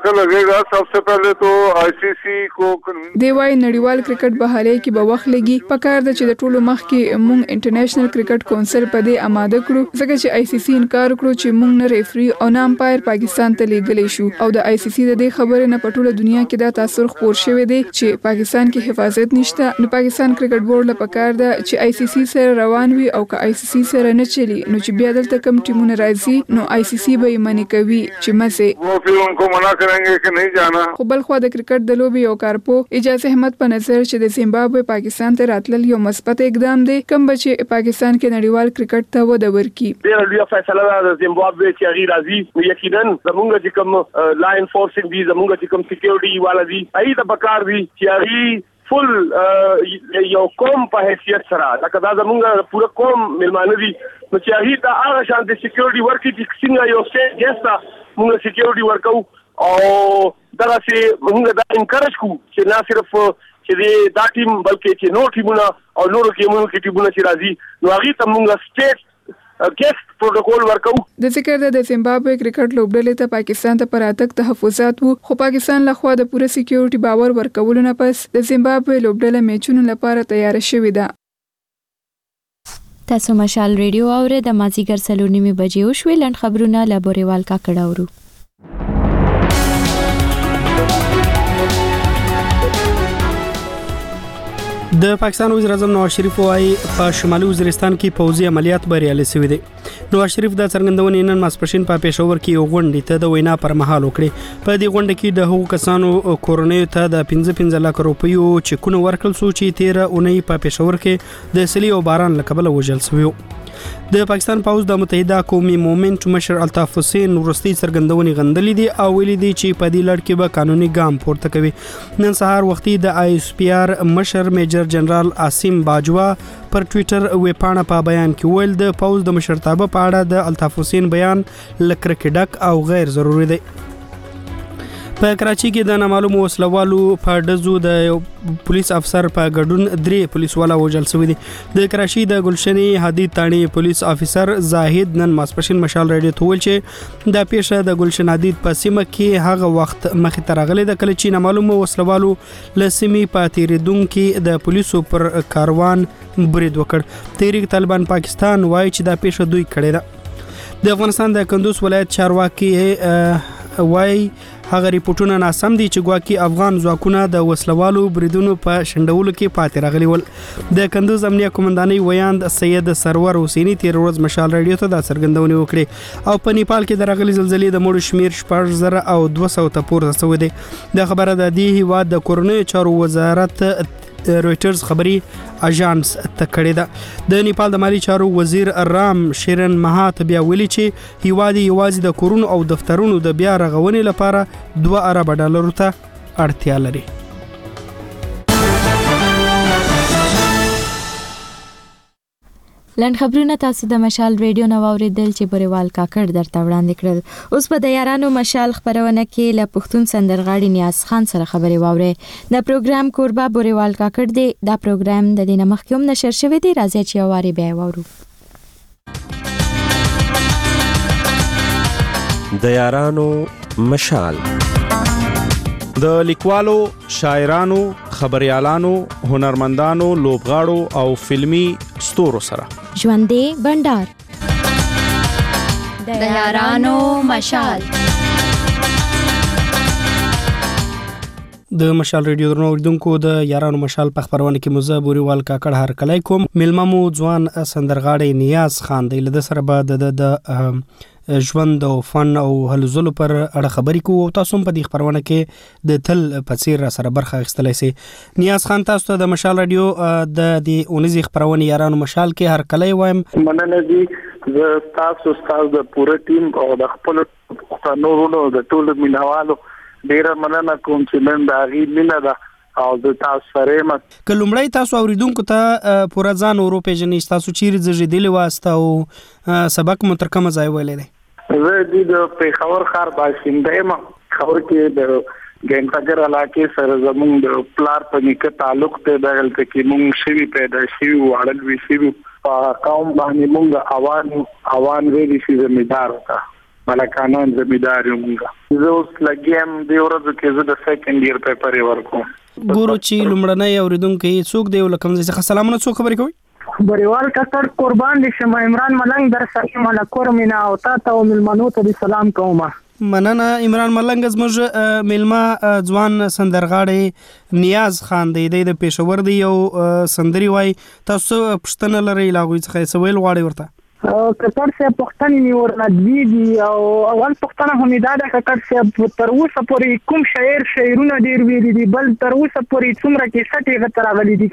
सबसे पहले तो आईसीसी को دی وايي نړیوال کرکټ بحالي کې به وخت لګي پکار د چې د ټولو مخ کې مونږ انټرنیشنل کرکټ کونسل په دې آماده کړو ځکه چې آی سی سی انکار کړو چې مونږ نه ریفري او نه امپایر پاکستان ته لیږلی شو او د آی سی سی د دې خبرې نه په ټوله دنیا کې دا تاثر خپور شوی دی چې پاکستان کې حفاظت نشته. نو پاکستان کرکټ بورډ له پکار ده چې آی سی سی سره روان وي او که آی سی سی سره نه چلی نو چې بیا دلته کم ټیمونه راځي نو آی سی سی به یې منې کوي چې مزه वो फिर उनको मना करेंगे कि नहीं जाना. خو بل خو د کرکټ د لوبي یو کارپو اجازه احمد په نظر چې د زیمبابوې پاکستان ته راتلل یو مثبت اقدام دی کوم چې پاکستان کې نړیوال کرکټ ته وده ورکړي. ډېر لوی فیصله ده د زیمبابوې چې هغه راځي یقینا زمونږ چې کوم لا انفورسینګ دي زمونږ چې کوم سکیورټي والا دي ای د بکار دي چې هغه فل یو قوم په حیثیت سره لکه دا زمونږ پوره قوم ملمانه دي نو چې هغه ته هغه شان د سکیورټي ورکړي چې څنګه یو سټیټ ګستا موږ سکیورټي ورکو او دا چې موږ دا انکریج کوو چې نه صرف چې دا ټیم بلکې چې نور ټیمونه او نور ټیمونو کې ټیمونه چې راځي نو هغه ته موږ سټیټ ګسټ پروتوکول ورکو. د ذکر د زیمبابوې کرکټ لوبډلې ته پاکستان ته پراتک تحفظات وو خو پاکستان لخوا د پوره سکیورټي باور ورکولو نه پس د زیمبابوې لوبډله میچونو لپاره تیار شوې ده. تاسو مشال ریډیو اوره د مازیګر څلور نیمې بجې وشوې لنډ خبرونه له بوريوال کاکړ اورو. د پاکستان وزیر اعظم نواز شریف وايي په شمالي وزیرستان کې پوځي عملیات بریالي شوي دي. نواز شریف د څرګندونې نن ماسپښین په پېښور کې یو غونډې ته د وینا پر مهال وکړي. په دې غونډه کې د هغو کسانو کورنیو ته د پنځه پنځه لک روپیو چکونه ورکړل شو چې تیره اونۍ په پېښور کې د سیلۍ او باران له کبله وژل شوي. د پاکستان پوځ د متحده قومي مومنټ مشر الطاف حسین ورستي څرګندونې غندلې دي او ویلي دي چې په دې لړ کې به قانوني ګام پورته کوي. نن سهار وختي د آی اس پی آر مشر میجر جنرال عاصم باجوا پر ټوئیټر ویبپاڼه په بیان کې ویل د پوځ د مشرتابه په اړه د الطاف حسین بیان لکرکې ډک او غیر ضروري دی. په کراچي کې د نامعلومو وسلوالو په ډزو د پولیس افسر په ګډون درې پولیس والا وژل شوی دي. د کراچي د ګلشنې حدید تاڼي پولیس افسر زاهد نن ماسپښین مشال ریډیو ته ویل چې د پیښه د ګلشن حدید په سیمه کې هغه وخت مخې ته راغلی د کله چې نامعلومو وسلوالو له سیمې په تیریدونکو د پولیسو پر کاروان برید وکړ. تحریک طالبان پاکستان وایي چې دا پیښه دوی کړې ده. د افغانستان د کندوز ولایت چارواکي وایي هغه ریپورتونه ناسم دي چې ګواکي افغان ځواکونه د وسلوالو بریدونو په شندولو کې پاتې راغلي ول. د کندوز امنیه قومندانۍ ویاند سید سرور حسیني تیر ورځ مشال ریډیو ته دا څرګندونې وکړې او په نیپال کې د راغلي زلزلې د مړو شمیر شپږ زره او دوه سوه ته پورته شوی دی. د خبره د دې هیواد د کورنیو چارو وزارت رويټرز خبري اژانس ته کړې ده. د نیپال د مالی چارو وزیر رام شیرن مهات بیا ویلي چې هیواد یوازې د کورونو او دفترونو د بیا رغونې لپاره دوه ارب ډالرو ته اړتیا لري. لنډ خبرونه تاسو د مشال ریډیو نو اوریدل چې بوريوال کاکړ درته وړاندې کړل. اوس په د یارانو مشال خبرونه کې له پښتون سندرغاړي نیاز خان سره خبري واوري. د پروګرام کوربه بوريوال کاکړ دی. دا پروګرام د دینه مخکوم نشر شوی دی. راځي چې واري بیا وورو. د یارانو مشال د لیکوالو، شاعرانو، خبريالانو، هنرمندانو، لوبغاړو او فلمی ستورو سره ژوندې بندر د یارانو مشال. د مشال ریډیو درنو اوریدونکو د یارانو مشال په خبرونه کې مزه بوريوال کاکړ هر کله کوم ملممو ځوان سندرغاړي نیاز خان دی له سره بعد د ژوند او فن او هلزلو پر اړه خبرې کوو. تاسو په دې خبرونه کې د تل پڅیر سره برخه اخیستلای شئ. نیاز خان تاسو ته د مشال رادیو د دې اونیزي خبرونه یارانو مشال کې هر کله وایم. مننه دي زه تاسو تاسو د پوره ټیم او د خپل پښتنو د ټولو مینوالو ډیره مننه کوم چې نن د غي مینه ده او د تاسو سره ما کلمړی تاسو اوریدونکو ته پورا ځان اورو پیژنې تاسو چیرې زړېدلې واسطه او سبق مو تر کومه ځای ویلې دی؟ زه د پیښور ښار باشنده یم. خبر کې د ګنټګر علاقې سره زموږ د پلار په نیکه تعلق ته دغلته کې مونږ شوي پیدا شوي وړل وی شوي په قوم باندې مونږ اوان اوان ویلي شي زمیدار وکړه ملکانان زمیدار یم مونږ. زه اوس لګیم د ورځو کې زه د سیکنډ ایئر پیپر ورکوم. ګورو چې لمړنۍ اوریدونکو څوک دی ولکم څه سلامونه څوک خبرې کوي؟ بوريوال کاکړ قربان دي شمه عمران ملنګ در سره ملکور مینا او تا ته ملمنو ته سلام کوم. مننه عمران ملنګ زموږ ملما ځوان سندرغاړي نیاز خان دی د پېښور دی یو سندري وای تاسو پښتنه لري لاغوي څخه سویل غواړي ورته کتر سے پښتني نیور ندوی دي او اول پښتنه همیدا ده کتر سے تر اوسه پورې کوم شاعر شاعرونه ډیر ویلي دي بل تر اوسه پورې څومره کې سټي غتر غلي دي کنه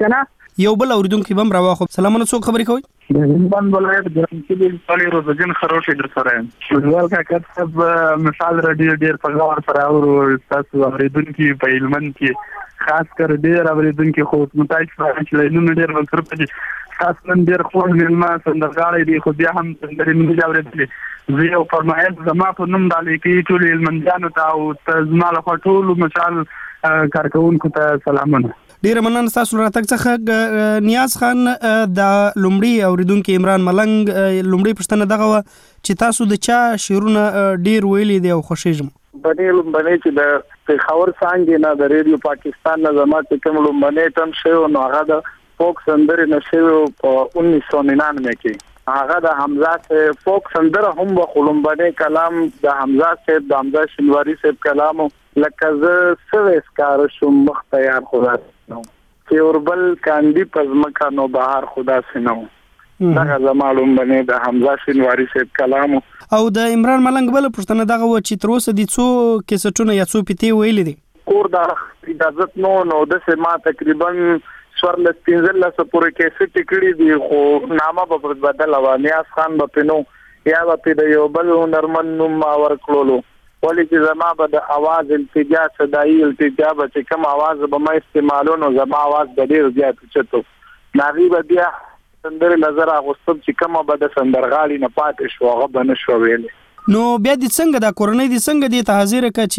یو بل اوریدونکو بم راوخو. سلامونه، څوک خبرې کوي؟ د هلمند ولایت ګرمسیر ولسوالۍ روزګان خروشي در سره یم. ډګر کاکا صاحب مثال رادیو ډېر په غور سره اورو. تاسو اوریدونکي په هلمند کې خاص کر ډېر اوریدونکي خو متایج چې لینونه ډېر ورسره پدې خاص نن ډېر خوږ مېلمه سندرغاړی دی خو بیا هم سندرې مې نه اورېدلې. زه یو فرمایش زما په نوم ډالۍ کوي ټولو هلمندیانو ته او زما لخوا ټولو مشال کارکوونکو ته سلامونه. ډیره مننه تاسو راتګ څخه. نیاز خان د لومړي اوریدونکو عمران ملنګ لومړي پښتنه دغه و چې تاسو د چا شعرونه ډیر ویلي دی او خوښیږم؟ باندې لومبنه چې د پیښور څنګه نه د ریډیو پاکستان نه زما چې کوم لومبنه تم شو نو هغه د فوک سندره نشو په انیس سو ننانوے کې هغه د حمزه سے فوک سندره هم و لومبنه کلام د حمزه سے د حمزه شنواری سے کلام لکه ز سويس کار شو مختیار خدا نو چې اوربل کاندي پزمکا نو بهار خدا سينو دغه زمالوم باندې د حمزه شنواری سے کلام او د عمران ملنګ بل پښتنه دغه و چې تر اوسه دي څو کیسټونه یا څو پیته ویل دي کور د اجازه نو نو د سما تقریبا سوړل پنځل لاس پورې کیسټ کړي دي خو نامه په بدل و نیاز خان په پینو یا په د یو بل هنرمن نوم ورکړلو ولی چې زما به د आवाज التجا صدائی التجا به چې کوم आवाज به ما استعمالونو زما आवाज د ډیر زیات چتو ناغي به بیا سندره نظر اغوستم چې کوم به د سندرغاړي نه پاتې شو هغه به نشو ویل. نو بیا د څنګه د کورنۍ د څنګه د تحذير ک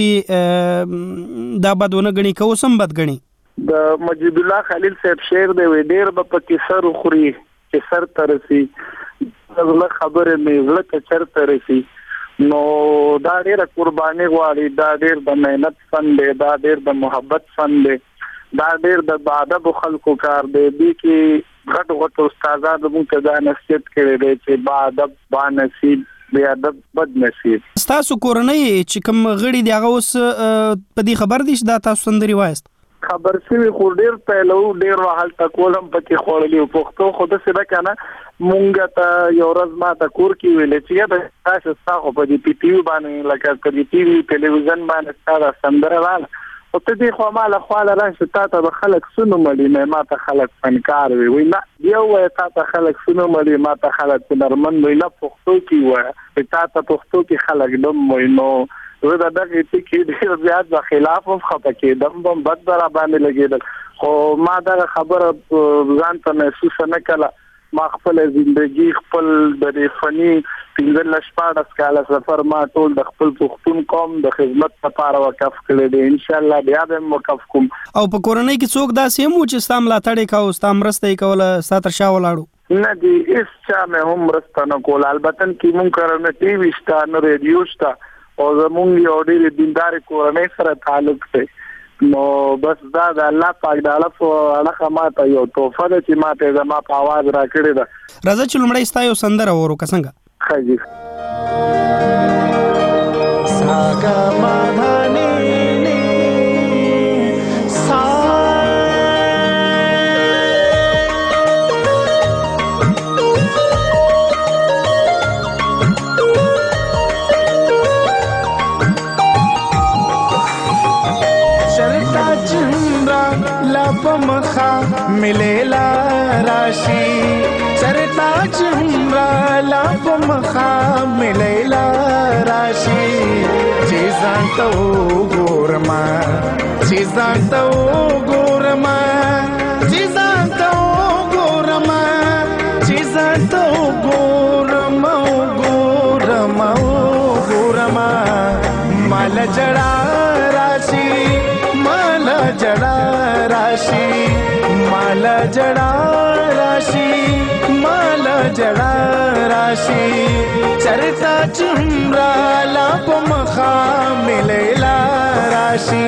چې دا بدونه غني کو سم بد غني د مجید الله خلیل صاحب شعر دی وی ډیر به پکې سر خوري چې سر ترسي زله خبره مې زله ته چر ترسي نو دا ډیر قرباني غواړي دا ډیر د مهنت فن دی دا ډیر د محبت فن دی دا ډیر د ادب خلکو کار دی د کی غټ غټ استادانو موږ ته نصیحت کړي دي چې با ادب با نصیب بیا د بد نصیب. تاسو کورنۍ چې کوم غړي دی هغه اوس په دې خبر دي چې دا تاسو سندري وایست؟ خبر سوي خو ډیر پهلو ډیر وحال تکولم پکې خورلې پښتو خود سره کنه مونږ ته یو ورځ ما ته کور کې ویل چې دا تاسو تاسو په دې پی ټی وی باندې لکه کړي ټي وی ټلویزیون باندې ستاره سندره وال او ته دې خو ما له خواله راځي تاسو به خلک سونو مړي نه ما ته خلک فنکار وي وي نه یو وای تاسو خلک سونو مړي ما ته خلک نرمن وي نه پښتو کې وای تاسو پښتو کې خلک دم وي نو زه دا دغه چې ډیر زیات د خلاف او خپه کېدم بم بد برا باندې لګیدل خو ما دا خبره ځان ته محسوس نه کړه ما خپل ژوندۍ خپل د فني پنځه لشپاړس کاله سفر ما ټول د خپل پښتون قوم د خدمت لپاره وقف کړی دی ان شاء الله بیا به وقف کوم. او په کورنۍ کې څوک داسې هم چې ستام لاتړې کا او ستام رسته کوله ساتر شا ولاړو نه دی اس چا مې هم رسته نه کول البته کې مونږ کارونه ټي وی شته نه ریډیو شته او زمونږ یو ډېر دیندار کورنۍ سره تعلق دی نو بس دا د الله پاک د الف هغه ماته یو توفه ده چې ماته زما په आवाज راکړی ده. راځه چې لمړی ستایو سندره ورو څنګه خاجي ساګه مانانی مخا ملیلا راشی چرتا چمرا لاپ مخا ملیلا راشی چیزان تو گورما چیزان تو گورما چیزان تو گورما چیزان تو گورما گورما گورما مال جڑا راشی مال جڑا راشی مال جڑا راشی مال جڑا راشی چرتا چمرا لاپ مخا ملیلا راشی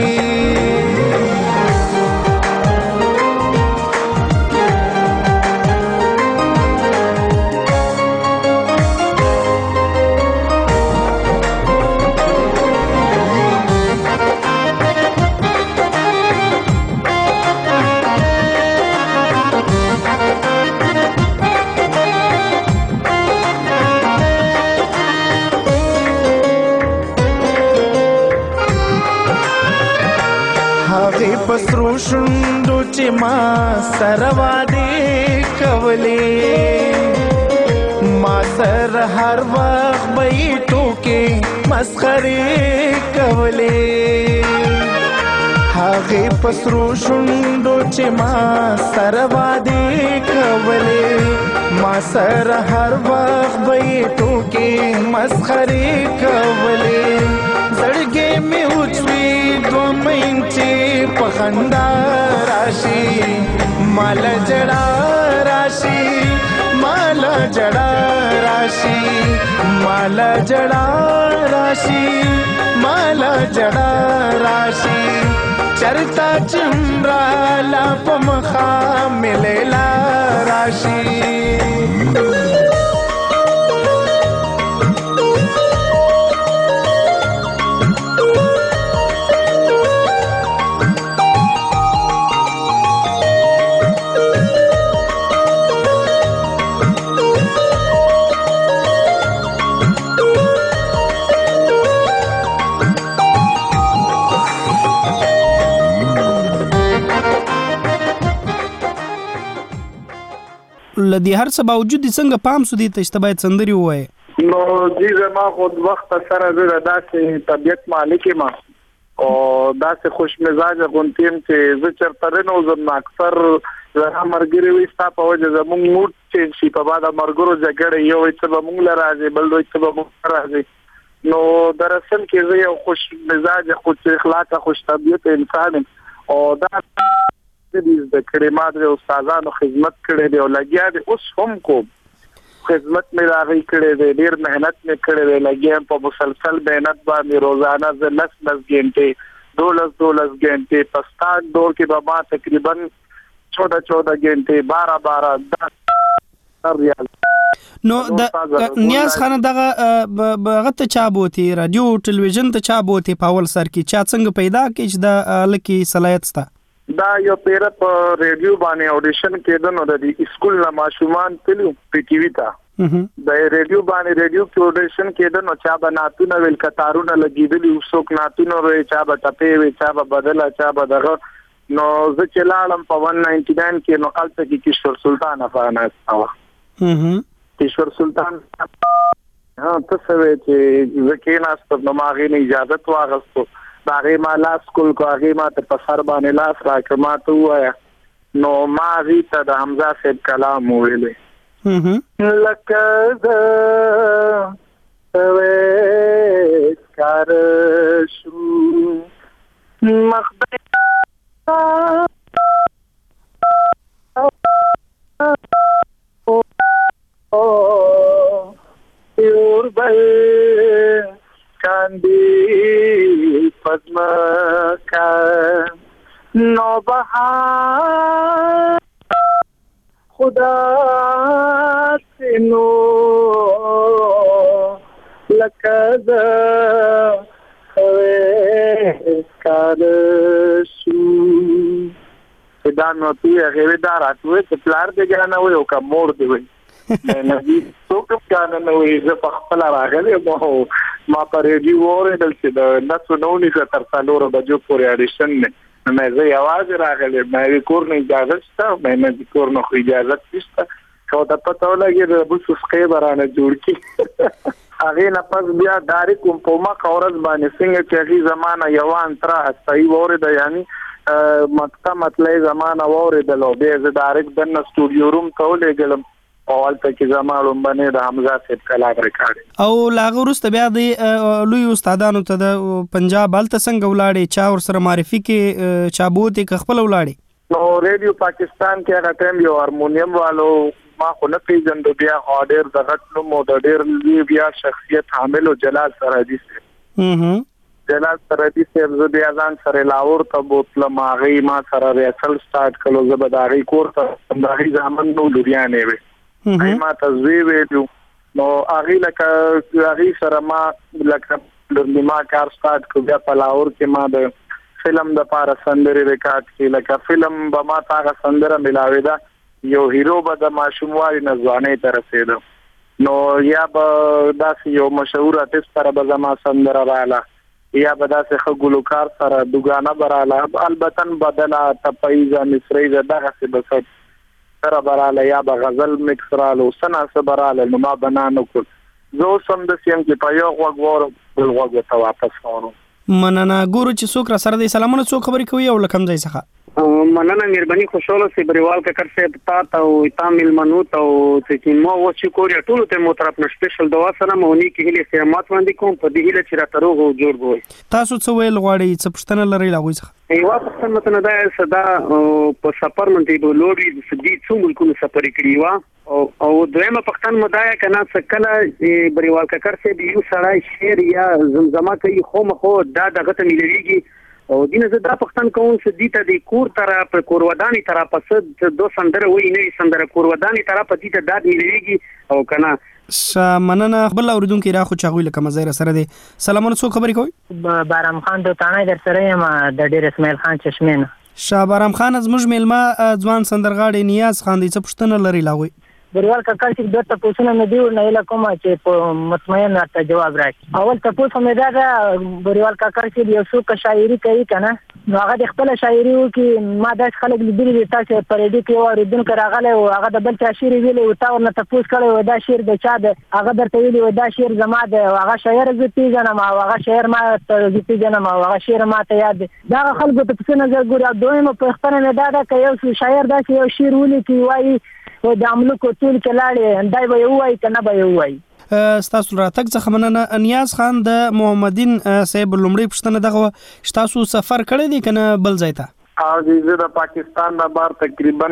پسرو شوندو چې چې ما سره وعده کولې ما سره هر وخت به ټوکې مسخرې کولې هغه پسرو شوندو چې ما سره وعده کولې ما سره هر وخت به ټوکې مسخرې کولې زړګې مې اوچوي دوه مینچې په خندا راشي مال جړا راشي مال جړا راشي مال جړا راشي مال جړا راشي چرتا چمرا لا پمخا مللا راشي لدی هر څه باوجود څنګه پام سو دي ته باید سندري وای نو دې زما خود وخت سره زه داسې طبيعت مالک ما او داسې خوش مزاج غونټیم چې زه چرته نو زم اکثر زه مرګري وستا په وجه زموږ موډ چینج شي په بعد مرګرو جګړه یو څه به موږ لراځي بل دوی څه به موږ راځي نو دراصل کې زه یو خوش مزاج خوش اخلاق خوش طبيعت انسان او دا دې د کلمات او استادانو خدمت کړې دی او لګیا دي اوس هم کو خدمت مې راغی کړې دی ډیر مهنت مې کړې دی لګیا په مسلسل مهنت باندې روزانه ز لس لس غنټې دولس دولس غنټې په ستاد دور کې به ما تقریبا چودہ چودہ غنټې بارہ بارہ ریال نو د نیاز خان دغه هغه ته چا بوتي رادیو ټلویزیون ته چا بوتي پاول سر کې چا څنګه پیدا کې چې د لکی صلاحیت ستا دا یو پیر په ریډیو باندې اډیشن کېده نو د اسکول نه ماشومان تلو پی ټي وی ته د ریډیو باندې ریډیو کې اډیشن کېده نو چا بناتونه ویل کتارونه لګیدلی وسوک ناتونه وی چا به ټپې وی چا به بدله چا به دغه نو زه چلالم په one ninety-nine کې نو الته کې کشور سلطان افغان استوا کشور سلطان ها څه وی چې زکه ناست نو ماغې نه اجازه واغستو باغې ما لاس کول کو هغه ما ته په سر باندې لاس راکړ ما ته وایا نو ما وی ته د حمزه صاحب کلام ویلې لکه ذا وې کار شو مخبه اور بل کاندی پدما کا نو بہار خدا سے نو لکد کارشو دا نو تی هغه دا راتوي چې پلار دې ګرانه وي او کا مور دی وي نه دي څوک کانه نو یې زه په خپل راغلی مو ما په ریډیو اورېدل چې د نسو نو نه تر څلور بجو پورې اډیشن نه مې زه یوازې راغلی مې کور نه اجازه شته مې نه کور نه خو اجازه شته خو دا پته ولګي د بوس سکې برانه جوړ کی هغه نه پس بیا داري کوم په ما کورز باندې څنګه چې هغه زمانہ یوان تر هستي وره د یعنی مکتب مطلب زمانہ وره د لوبه ز ډایرکټ د سټوډیو روم ته ولېګلم او البته کې زمانو باندې د حمزه صاحب کلام ریکارډ او لاغورست بیا د لوی استادانو ته د پنجاب الته څنګه ولاړې چا ور سره معرفي کې چا بوته خپل ولاړې نو ریډیو پاکستان کې هغه ټیم یو هارمونیم والو ما خو نه پیژندو بیا اورډر د غټلو مو د ډېر بیا شخصیت حامل او جلال سرحدي سره هم جلال سرحدي سره بیا ځان سره لاور ته بوتل ماغي ما سره ریسل سٹارټ کړو زبداري کور ته دغه ځامن نو لوريانه وي ما تزوی ویلو نو هغه لکه هغه سره ما لکه د ما کار سٹارټ کړ بیا په لاور کې ما د فلم د پاره سندري ریکارډ کې لکه فلم به ما تاغه سندره ملاوي دا یو هیرو به د ماشوموالي نزوانه تر رسیدو نو یا به داسې یو مشهور آرټیست سره به زما سندره رااله یا به داسې ښه ګلوکار سره دوګانه براله البته بدله تپایزه مصریزه دغه څه بس سره براله یا به غزل میکس راله سنا سره براله نو ما بنانو کول زه سم د سیم کې په یو غوږ وره بل غوږ ته واپس ورو مننه ګورو چې څوک را سره دی سلامونه څوک خبرې کوي او لکم ځای څخه مننه مهرباني خوشاله سي بریوال ککر صاحب تا ته او تامل منوت او چې مو و چې کوریا ټول ته مو طرف نه سپیشل دوا سره مونږ کې هلي سلامات باندې کوم په دې هله چې را تروغ جوړ وي تاسو څه ویل غواړئ څه پښتنه لري لاغوي څخه ایوا پښتنه متنه دا صدا په سفر منځ په لوري د سدي څو ملکونو سفر کړی وا او او دویمه پښتن مدایا کنا څکله بریوال ککر صاحب یو سړی شعر یا زمزمه کوي خو مخو دا دغه ته مليږي او دینه زه دا پښتن کوم چې دې ته د کور تر په کوروداني تر په دو سندره وای نه سندره کوروداني تر په دې ته داد مليږي او کنا مننه بل اوریدونکو را خو چاغوي لکه مزیر سره دي سلامونه څوک خبرې کوي بارام خان د تانه در سره یم د ډیر اسماعیل خان چشمین شاه بارام خان از موږ میلمه ځوان سندرغاړي نیاز خان دې څه پښتنه لري لاغوي بریوال ککر چې دته پوښتنه مې دی نه اله کومه چې په مطمئن راته جواب راکړي اول ته پوښتنه مې دا ده بریوال ککر چې یو څوک شاعري کوي کنه نو هغه د خپل شاعري وکي ما داس خلک لیدلي دي تاسو پرې دي کې اوریدونکو راغله او هغه د بل چا شعر ویلي او تا ورنه تاسو کړي و دا شعر د چا ده هغه درته ویلي و دا شعر زما ده هغه شاعر زه پیژنم او هغه شعر ما ته زه پیژنم او هغه شعر ما ته یاد دا خلکو ته څه نظر ګوري دویمه په خپل نه دا ده چې یو شاعر دا یو شعر ولیکي وایي او د عملو کوتل کلاړې اندای به وای کنه به وای ستاسو راتګ څخه مننه نیاز خان د محمدین صاحب لومړی پښتنه دغه تاسو سفر کړی دی کنه بل ځای ته عزیزه د پاکستان نه بار تقریبا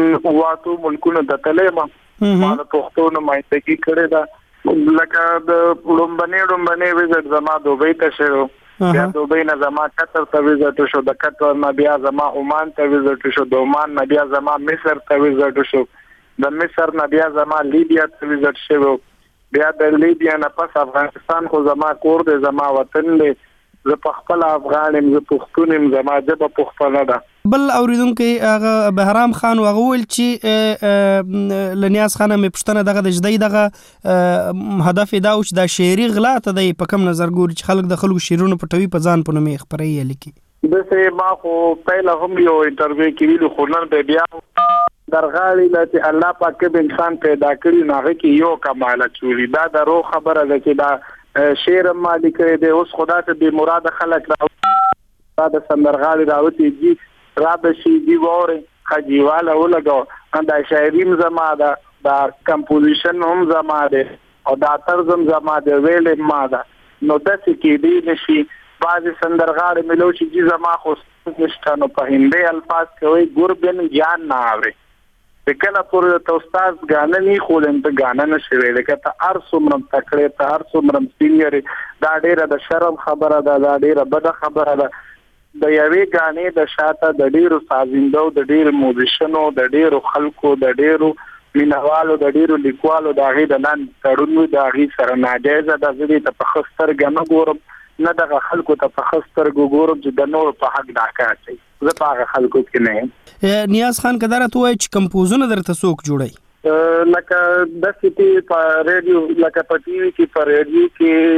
واتو ملکونو ته تلې ما ما د پښتون مایتګي کړی دا لکه د لومبني لومبني وزټ زما دوبۍ ته شو بیا دوبۍ نه زما قطر ته وزټ شو د قطر نه بیا زما عمان ته وزټ شو د عمان نه بیا زما مصر ته وزټ شو د مصر نه بیا زما لیبیا ته وزټ شو بیا د لیبیا نه پس افغانستان خو زما کور دی زما وطن دی زه په خپل افغان يم زه پښتون يم زما ژبه پښتنه ده بل اوریدونکو هغه بهرام خان هغه ویل چې لنیاز خان مې پښتنه دغه د جدي دغه هدف دا او چې د شعري غلا ته د په کم نظر ګوري چې خلک د خلکو شعرونه پټوي په ځان په نومي خبري لیکي دسه ما خو پهله هم یو انټرویو کړی خو نن به بیا درغاړي چې الله پاک به انسان پیدا کړی نه کې یو کمال چولی دا درو خبره ده چې دا شعر مالک دی اوس خدا ته به مراد خلق را دا سندرغاړي راوتی دي را به شي دی وره خجیواله ولګو دا شاعریم زما دا دا کمپوزیشن هم زما ده او دا طرزم زما ده ویل ما ده نو د سکی دی نشي بعض سندرغاړي ملو چې زما خو نشته نو په هندي الفاظ کوي ګوربن جان نه اوري کله پر ته استاد غانه نه خولن ته غانه نشي ویل کته ار څومره تکړه ته ار څومره سینګر دا ډیره د شرم خبره ده دا ډیره بده خبره ده د یوې غانې د شاته د ډیرو سازیندو د ډیرو موزیشنو د ډیرو خلکو د ډیرو مینوالو د ډیرو لیکوالو د غي د نن تړونو د غي سره ناجایزه د زړه ته په خستر غنه ګورم نه د خلکو ته په خستر ګورم چې د نور په حق داکاتي زه په خلکو کې نه نیاز خان کدارت وای چې کمپوزونه درته څوک جوړي لکه د سټي په رادیو لکه په ټي وي کې په رادیو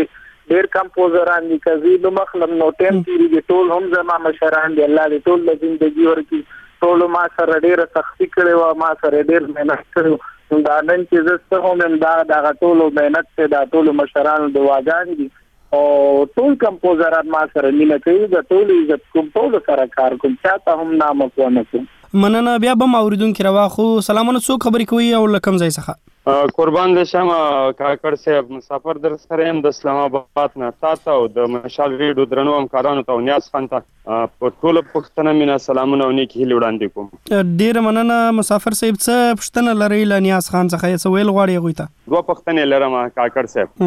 کې ډېر کمپوزران دي کزي نو مخلم نو ټیم کې ټول هم زما مشران دي الله دې ټول د ژوندۍ ورکی ټول ما سره ډېر سختي کړې و ما سره ډېر مهنت کړو دا نن چې زه هم دا دا ټول مهنت ته دا ټول مشران د واګان دي او ټول کمپوزران ما سره مینه کوي د ټول عزت کوم ټول سره کار کوم چاته هم نام کوم مننه بیا به اوریدونکو روا خو سلامونه څوک خبرې کوي او لکم ځای څخه قربان د شم کاکړ صاحب مسافر در سره هم د اسلام آباد نه تاسو او د مشال ریډو درنو همکارانو ته نیاز خان ته په ټول پښتنه مینا سلامونه او نیکی هیله وړاندې کوم ډیر مننه مسافر صاحب څه پښتنه لري لنیاز خان څخه څه ویل غواړي غوي ته دوه پښتنه لرم کاکړ صاحب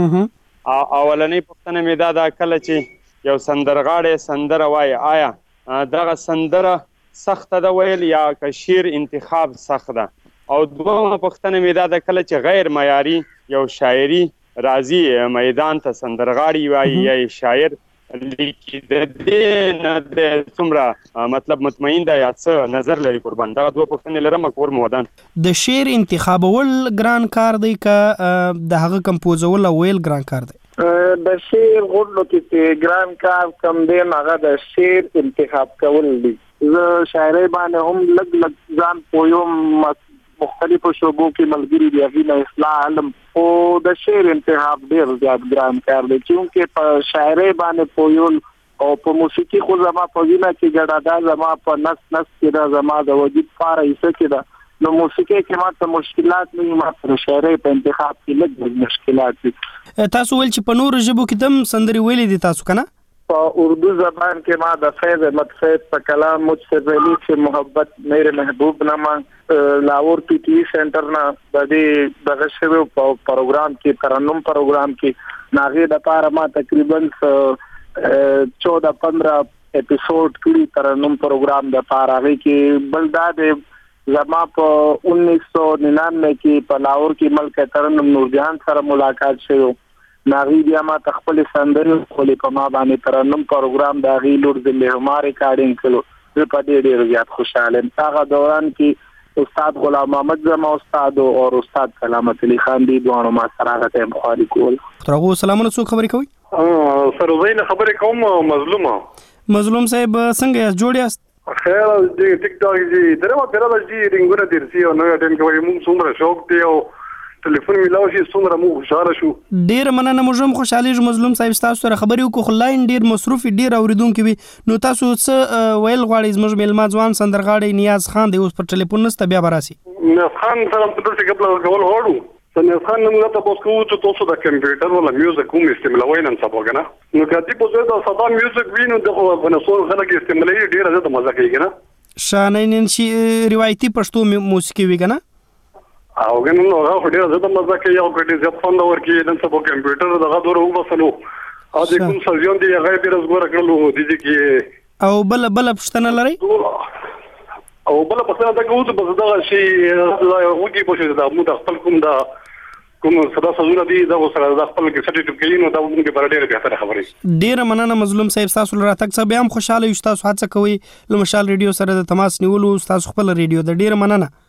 اولنې پښتنه مې دا د کله چې یو سندرغاړي سندره وای آیا دغه سندره سخت ده ویل یا که شعر انتخاب سخت ده او دوه پښتنه مې دا د کله چې غیر معیاري یو شاعري راځي میدان ته سندرغاړي وای یا شاعر لیکي د دې نه د څومره مطلب مطمئن ده یا څه نظر لري قربان دا دوه پښتنه لرم کور مودان د شعر انتخابول ګران کار دی که د هغه کمپوزول ویل ګران کار دی د شعر غوړلو کې ګران کار کم دی هغه د شعر انتخاب کول دي. زه شاعري باندې هم لږ لږ ځان پویم، مختلفو شعبو کې ملګري دي هغه نه اصلاح علم او د شعر انتخاب ډیر زیات ګران کار دی چې په شاعري باندې پویول او په موسیقي خو زما په وینا کې ګډه ده، زما په نس نس کې ده، زما د وجود فاره ایسه کې ده. نو موسیقي کې ماته مشکلات نه ما پر شاعري په انتخاب کې لږ مشکلات دي. تاسو ول چې په نورو ژبو کې دم سندري ویلې دي تاسو کنه؟ په اردو زبان کې ما د فیض احمد فیض په کلام مجھ سے پہلی سے محبت میرے محبوب نامہ لاہور پی ٹی وی سینټر نه د دې دغه شوی په پروګرام کې ترنم پروګرام کې ناغې د پاره ما تقریبا چودہ پندرہ اپیسوډ کړي ترنم پروګرام د پاره کې بلداد زما په انیس سو ننانوے کې په لاهور کې ملک ترنم نورجهان سره ملاقات شوه. ناغي بیا ما تخپل سندري خولې په ما باندې ترنم پروګرام د غي لور د له ریکارډینګ کړو. زه په دې ډېر زیات خوشاله یم. هغه دوران کې استاد غلام محمد زما استاد او استاد سلامت علي خان دي دوه ما سره راته مخالي کول. ترغو سلامونه څو خبرې کوي؟ اه سره زین خبرې کوم. مظلومه مظلوم صاحب څنګه یاست؟ جوړ یاست؟ خیر دی ټیک ټاک دی درما پیرا دی رنگونه درسي او نو اټین کوي موږ څومره شوق دی او ټلیفون ملاو شي څومره موږ خوشاله شو. ډیر مننه موږ خوشاله یو. مظلوم صاحب تاسو سره خبرې وکړو، لاین ډیر مصروف ډیر اوریدونکو وي. نو تاسو څه ویل غواړئ؟ زموږ میلمه ځوان سندرغاړي نیاز خان دی اوس پر ټلیفون نسته بیا براسي. نیاز خان سره په دې کې خپل کول هوړو. نیاز خان موږ ته تاسو کوو چې تاسو د کمپیوټر ولا میوزیک کوم استعمالوي نن سبا کنه. نو کله په څه د صدا میوزیک وینو دغه ونسول خلک استعمالوي ډیر زیات مزه کوي کنه. شانین شي روایتي پښتو موسیقي وی کنه او کنه نو هغه ډیر زړه مزه کوي او ډیر زیات فن ورکی نن سبا کمپیوټر دغه دور وبسلو او د کوم سرجن دی هغه ډیر زګور کړلو د دې کې او بل بل پښتنه لري او بل پښتنه دا کوو چې بس دا شي وګي پوښتنه دا مو د خپل کوم دا کوم صدا سزونه دي دا سره د خپل کې سټیټ کوي نو دا موږ به ډېر به ډېر خبرې. ډېر مننه مظلوم صاحب تاسو راتګ څه بیا هم خوشاله یو. تاسو هڅه کوئ له مشال ریډیو سره د تماس نیولو، تاسو خپل ریډیو د ډېر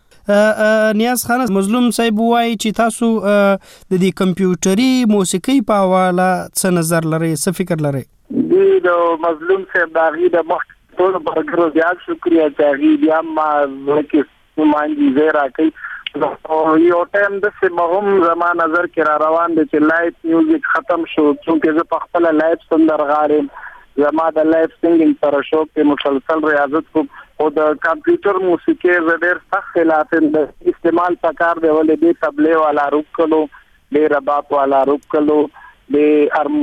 مننه. نیاز خان مظلوم صاحب وایي چې تاسو د دې کمپیوټري موسیقي په حواله څه نظر لرئ، څه فکر لرئ؟ د مظلوم صاحب د هغې د مخ ټولو برګرو زیات شکریه چې هغې بیا ما ورکې مانجي ځای راکوي. یو ټایم د سیمهم زما نظر کې را روان دي چې لایف میوزیک ختم شو، چونکه زه په خپل لایف سندرغاړم، زما د لایف سنگینګ سره شوق کې مسلسل ریاضت کوم او د کمپیوټر موسیقي ډېر سخت خلاف د استعمال پکار دی ولې د تبلې والا روک کلو، د رباب والا روک کلو، د ارم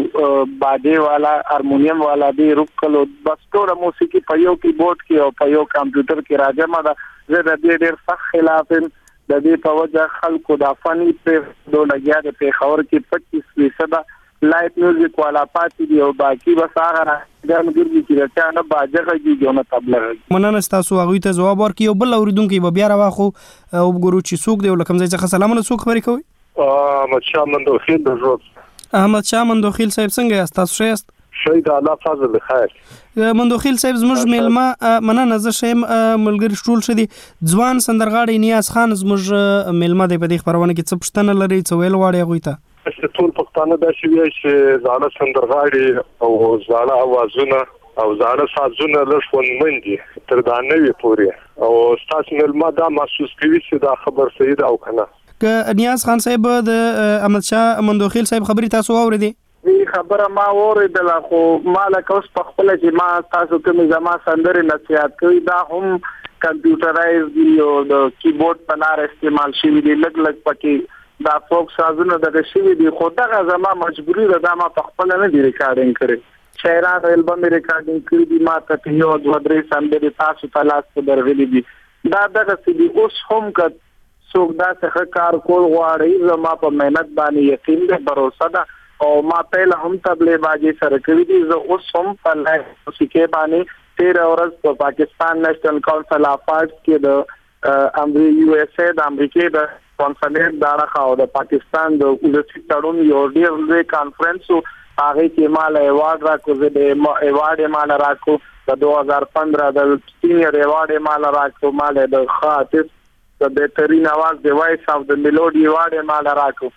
باډي والا هارمونیم والا دی روک کلو. بس ټول موسیقي په یو کیبورډ کې او په یو کمپیوټر کې راځم دا زه د دې ډېر سخت خلاف د دې په وجه خلکو د فني په دوه لګیا د پیښور کې پچیس فیصد لایټ میوزیک والا پاتې دی او باقي بس هغه راځم ګرځي چې دا نه باجه کېږي نه تبلیغ. مننه تاسو هغه ته جواب ورکړئ او بل اوریدونکو به بیا راوخو او ګورو چې څوک دی لکه ځای څخه سلامونه څوک خبرې کوي؟ احمد شاه مندوخیل د روز. احمد شاه مندوخیل صاحب څنګه یاست؟ تاسو ښه یاست؟ شهید الله فضل خیر. مندوخیل صاحب زموږ میلمه مننه زه شیم ملګری ټول شدي ځوان سندرغاړي نیاز خان زموږ میلمه دی په دې خبرونه کې څه پوښتنه لري څه ویل غواړي هغوی ته؟ ټول پښتانه دا شي چې زاړه سندرغاړي او زاړه اوازونه او زاړه سازونه لږ خوندمن دي تر دا نوې پورې او ستاسو میلمه دا محسوس کوي چې دا خبر صحیح ده او که نه. که نیاز خان صاحب د احمد شاه مندوخیل صاحب خبرې تاسو واورېدې؟ دې خبره ما اوریدله خو ما لکه اوس په خپله چې ما تاسو کومې زما سندرې نصیحت کوي دا هم کمپیوټرایز دي او د کیبورډ په لاره استعمال شوي دي، لږ لږ پکې دا فوک سازونه دغه شوي دي خو دغه زما مجبوري ده دا ما په خپله نه دي ریکارډینګ کړی. شاعران البم یې ریکارډینګ کړي دي، ما ته یو دوه درې سندرې تاسو ته لاس ته درغلي دي. دا دغسې دي. اوس هم که څوک داسې ښه کار کول غواړي زما په محنت باندې یقین دی، بروسه ده او ما پهله هم تبلې باجي سره کړي دي. زه اوس هم په لایف موسیقي باندې تیره ورځ په پاکستان نیشنل کونسل آف آرټس کې د امریکا یو اس اے د امریکې د کونسلیټ دا راخو د پاکستان د ولسی تړون یو ډیر لوی کانفرنس هغه کې مال ایوارډ راکو زه د ایوارډ مال راکو د دوه هزار پندرہ د سینیئر ایوارډ مال راکو مال د خاطر د بهترین आवाज د وایس اف د میلودي ایوارډ مال راکو.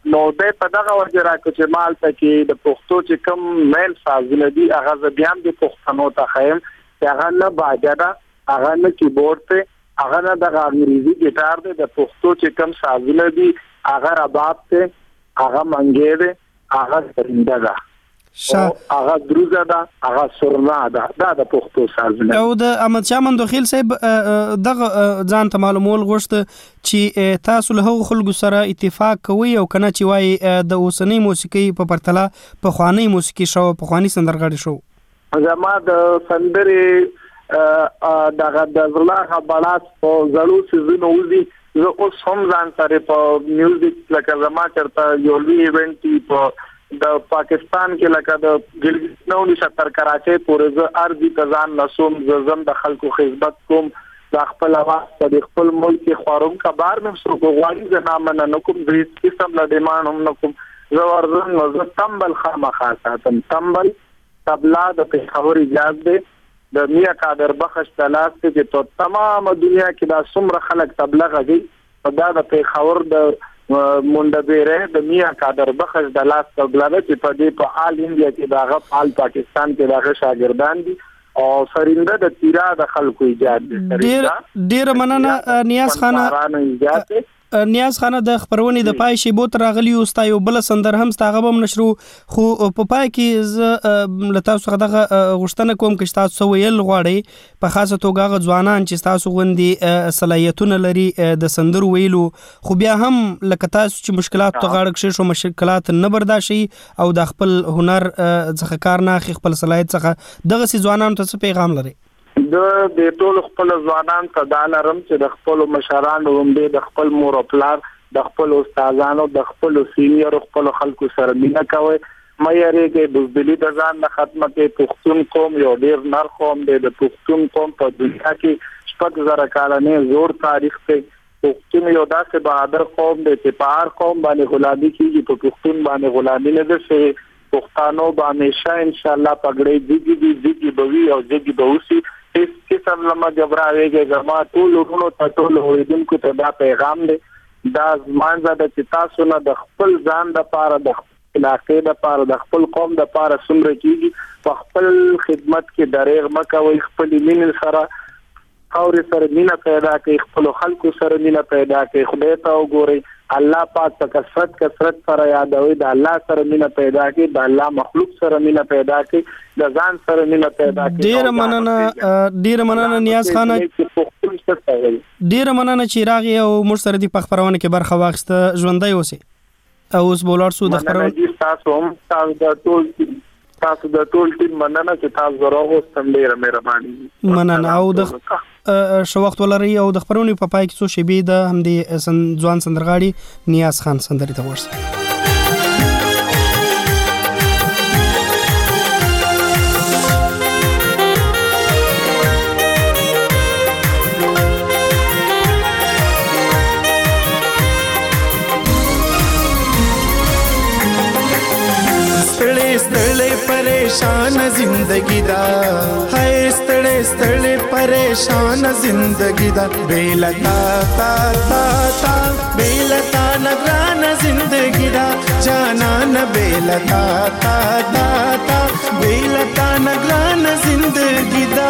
نو د په دغه وجه راکړي چې مال ته کې د پښتو چې کوم مین سازونه دي هغه بیا د پښتنو ته خیم چې هغه نه باجه هغه نه کیبورډ ته هغه نه د انګریزي ګیټار دی د پښتو چې کوم سازونه دي هغه رباب ته هغه منګې دی هغه سرنده ده هغه دروزه ده هغه سرنا ده دا د پښتو سازونه او د احمد شاه مندوخیل صاحب دغه ځان ته معلومول غوښته چې تاسو له هغو خلکو سره اتفاق کوي او کنه چې وایي د اوسنۍ موسیقي په پرتله په خواني موسیقي شو په خواني سندرغاړي شو زما د سندري دغه د زړه خبرات په زړو سيزونو وزي زه اوس هم ځان سره په میوزیک لکه زما چرته یو لوی ایونت په د پاکستان کې لکه د ګلګت نو نشتر کراچۍ پورې زه ارضي کزان نسوم زم د خلکو خدمت کوم د خپل اواز په خپل ملک خواروم کبار مې سره غواړي د نامه نه کوم دې قسم له ډیمان هم نه کوم زه ورزن نو زه تمبل خامخا ساتم تمبل تبلا د پیښور اجازه ده د میا قادر بخش تلاش کې چې تمام دنیا کې دا څومره خلک تبلا غږی په دا د پیښور د مونډه بیره د میا قادر بخش د لاس تبلا چې په دې په آل انډیا کې دا غو آل پاکستان کې دا شاګردان دي او سرنده د تیرا د خلکو ایجاد دي ډیر ډیر مننه نیاز خانه نیاز خانه د خبرونې د پای شی بوت راغلی او ستا یو بل سندر هم ستاغه بم نشرو خو په پای کې ز لتا څخه دغه غشتنه کوم کې تاسو ویل غواړي په خاصه توګه ځوانان چې تاسو غوندي صلاحیتونه لري د سندر ویلو خو بیا هم لکه تاسو چې مشکلات ته غاړه کښې شو مشکلات نه برداشي او د خپل هنر څخه کار نه خپل صلاحیت څخه دغه سي ځوانانو ته پیغام لري د د ټول خپل ځوانان ته دا لرم چې د خپل مشرانو ومبه د خپل مور او پلار د خپل استادانو د خپل سینیئر خپل خلکو سره مینه کوي مې ریګه بوزدلی د ځان نه ختمه کې پښتون قوم یو ډیر نر قوم دی د پښتون قوم په دنیا کې شپږ زره کالنې زوړ تاریخ دی پښتون یو داسې بهادر قوم دی چې په هر قوم باندې غلامي کیږي په پښتون باندې غلامي نه ده شي پښتانو به همیشه ان شاء الله پګړې دیږي دیږي بوي او دیږي بوسي اس قسم لما جبراويږي زما ټول ورونو ته ټول اوریدونکو ته دا پیغام دی دا ځمان زده چې تاسو نه د خپل ځان د پاره د علاقې د پاره د خپل قوم د پاره سمره کیږي په خپل خدمت کې درېغ مکوي خپل مين سره اور سره مینا پیدا کوي خپل خلکو سره مینا پیدا کوي خدای ته وګوري الله پاک په کثرت کثرت سره یادوي د الله سره مینا پیدا کوي د الله مخلوق سره مینا پیدا کوي د ځان سره مینا پیدا کوي ډیر مننه ډیر مننه نیاز خان ډیر مننه چې راغی او موږ سره د خبرونه کې برخه واخیسته ژوندۍ اوسئ او اوس بولار سو د خبرونه تاسو هم تاسو د ټول تاسو د ټول ټیم مننه چې تاسو راغوستم ډیره مهرباني مننه او د شو وخت ولري او د خبرونې په پای کې څو شی به د هم د ځوان سندرغاړي نیاز خان سندري ته ورسه परेशान जिंदगी दा हाय स्तड़े स्तड़े परेशान जिंदगी दा बेलता ता ता ता बेलता नगरान जिंदगी दा जाना न बेलता ता ता ता बेलता नगरान जिंदगी दा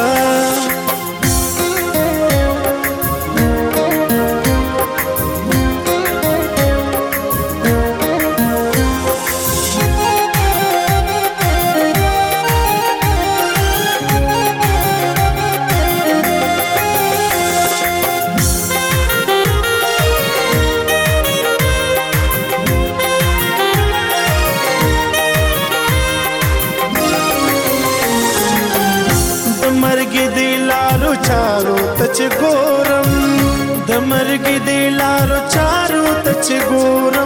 चारो तच गोरम दमर्ग दिलारो चारो तच गोरम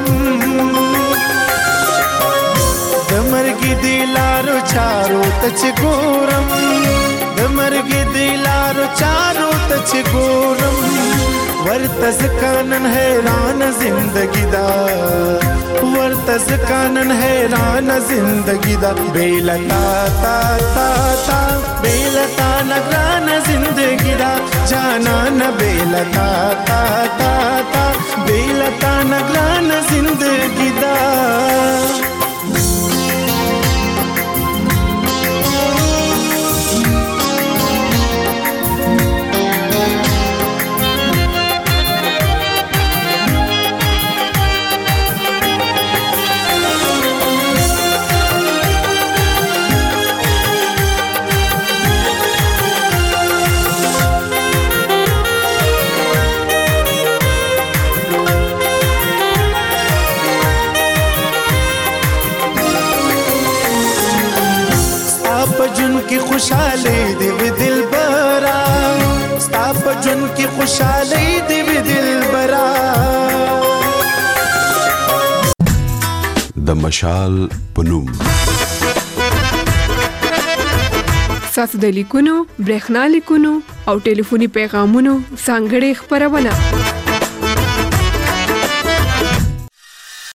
दमर्ग दिलारो चारो तच गोरम दमर्ग दिलारो चारो तच गोरम वर्तज कानन हैरान जिंदगी दा वर्तज कानन हैरान जिंदगी दा बेलता ता ता ता बेलता नगरान जिंदगी दा जाना न बेलता ता ता ता बेलता नगरान जिंदगी خوشاله دی وی دلبرا ستا په جون کې خوشاله دی وی دلبرا د مشال پنوم ساسو د لیکونو برېښنا لیکونو او ټلیفوني پیغامونو ځانګړې خبرونه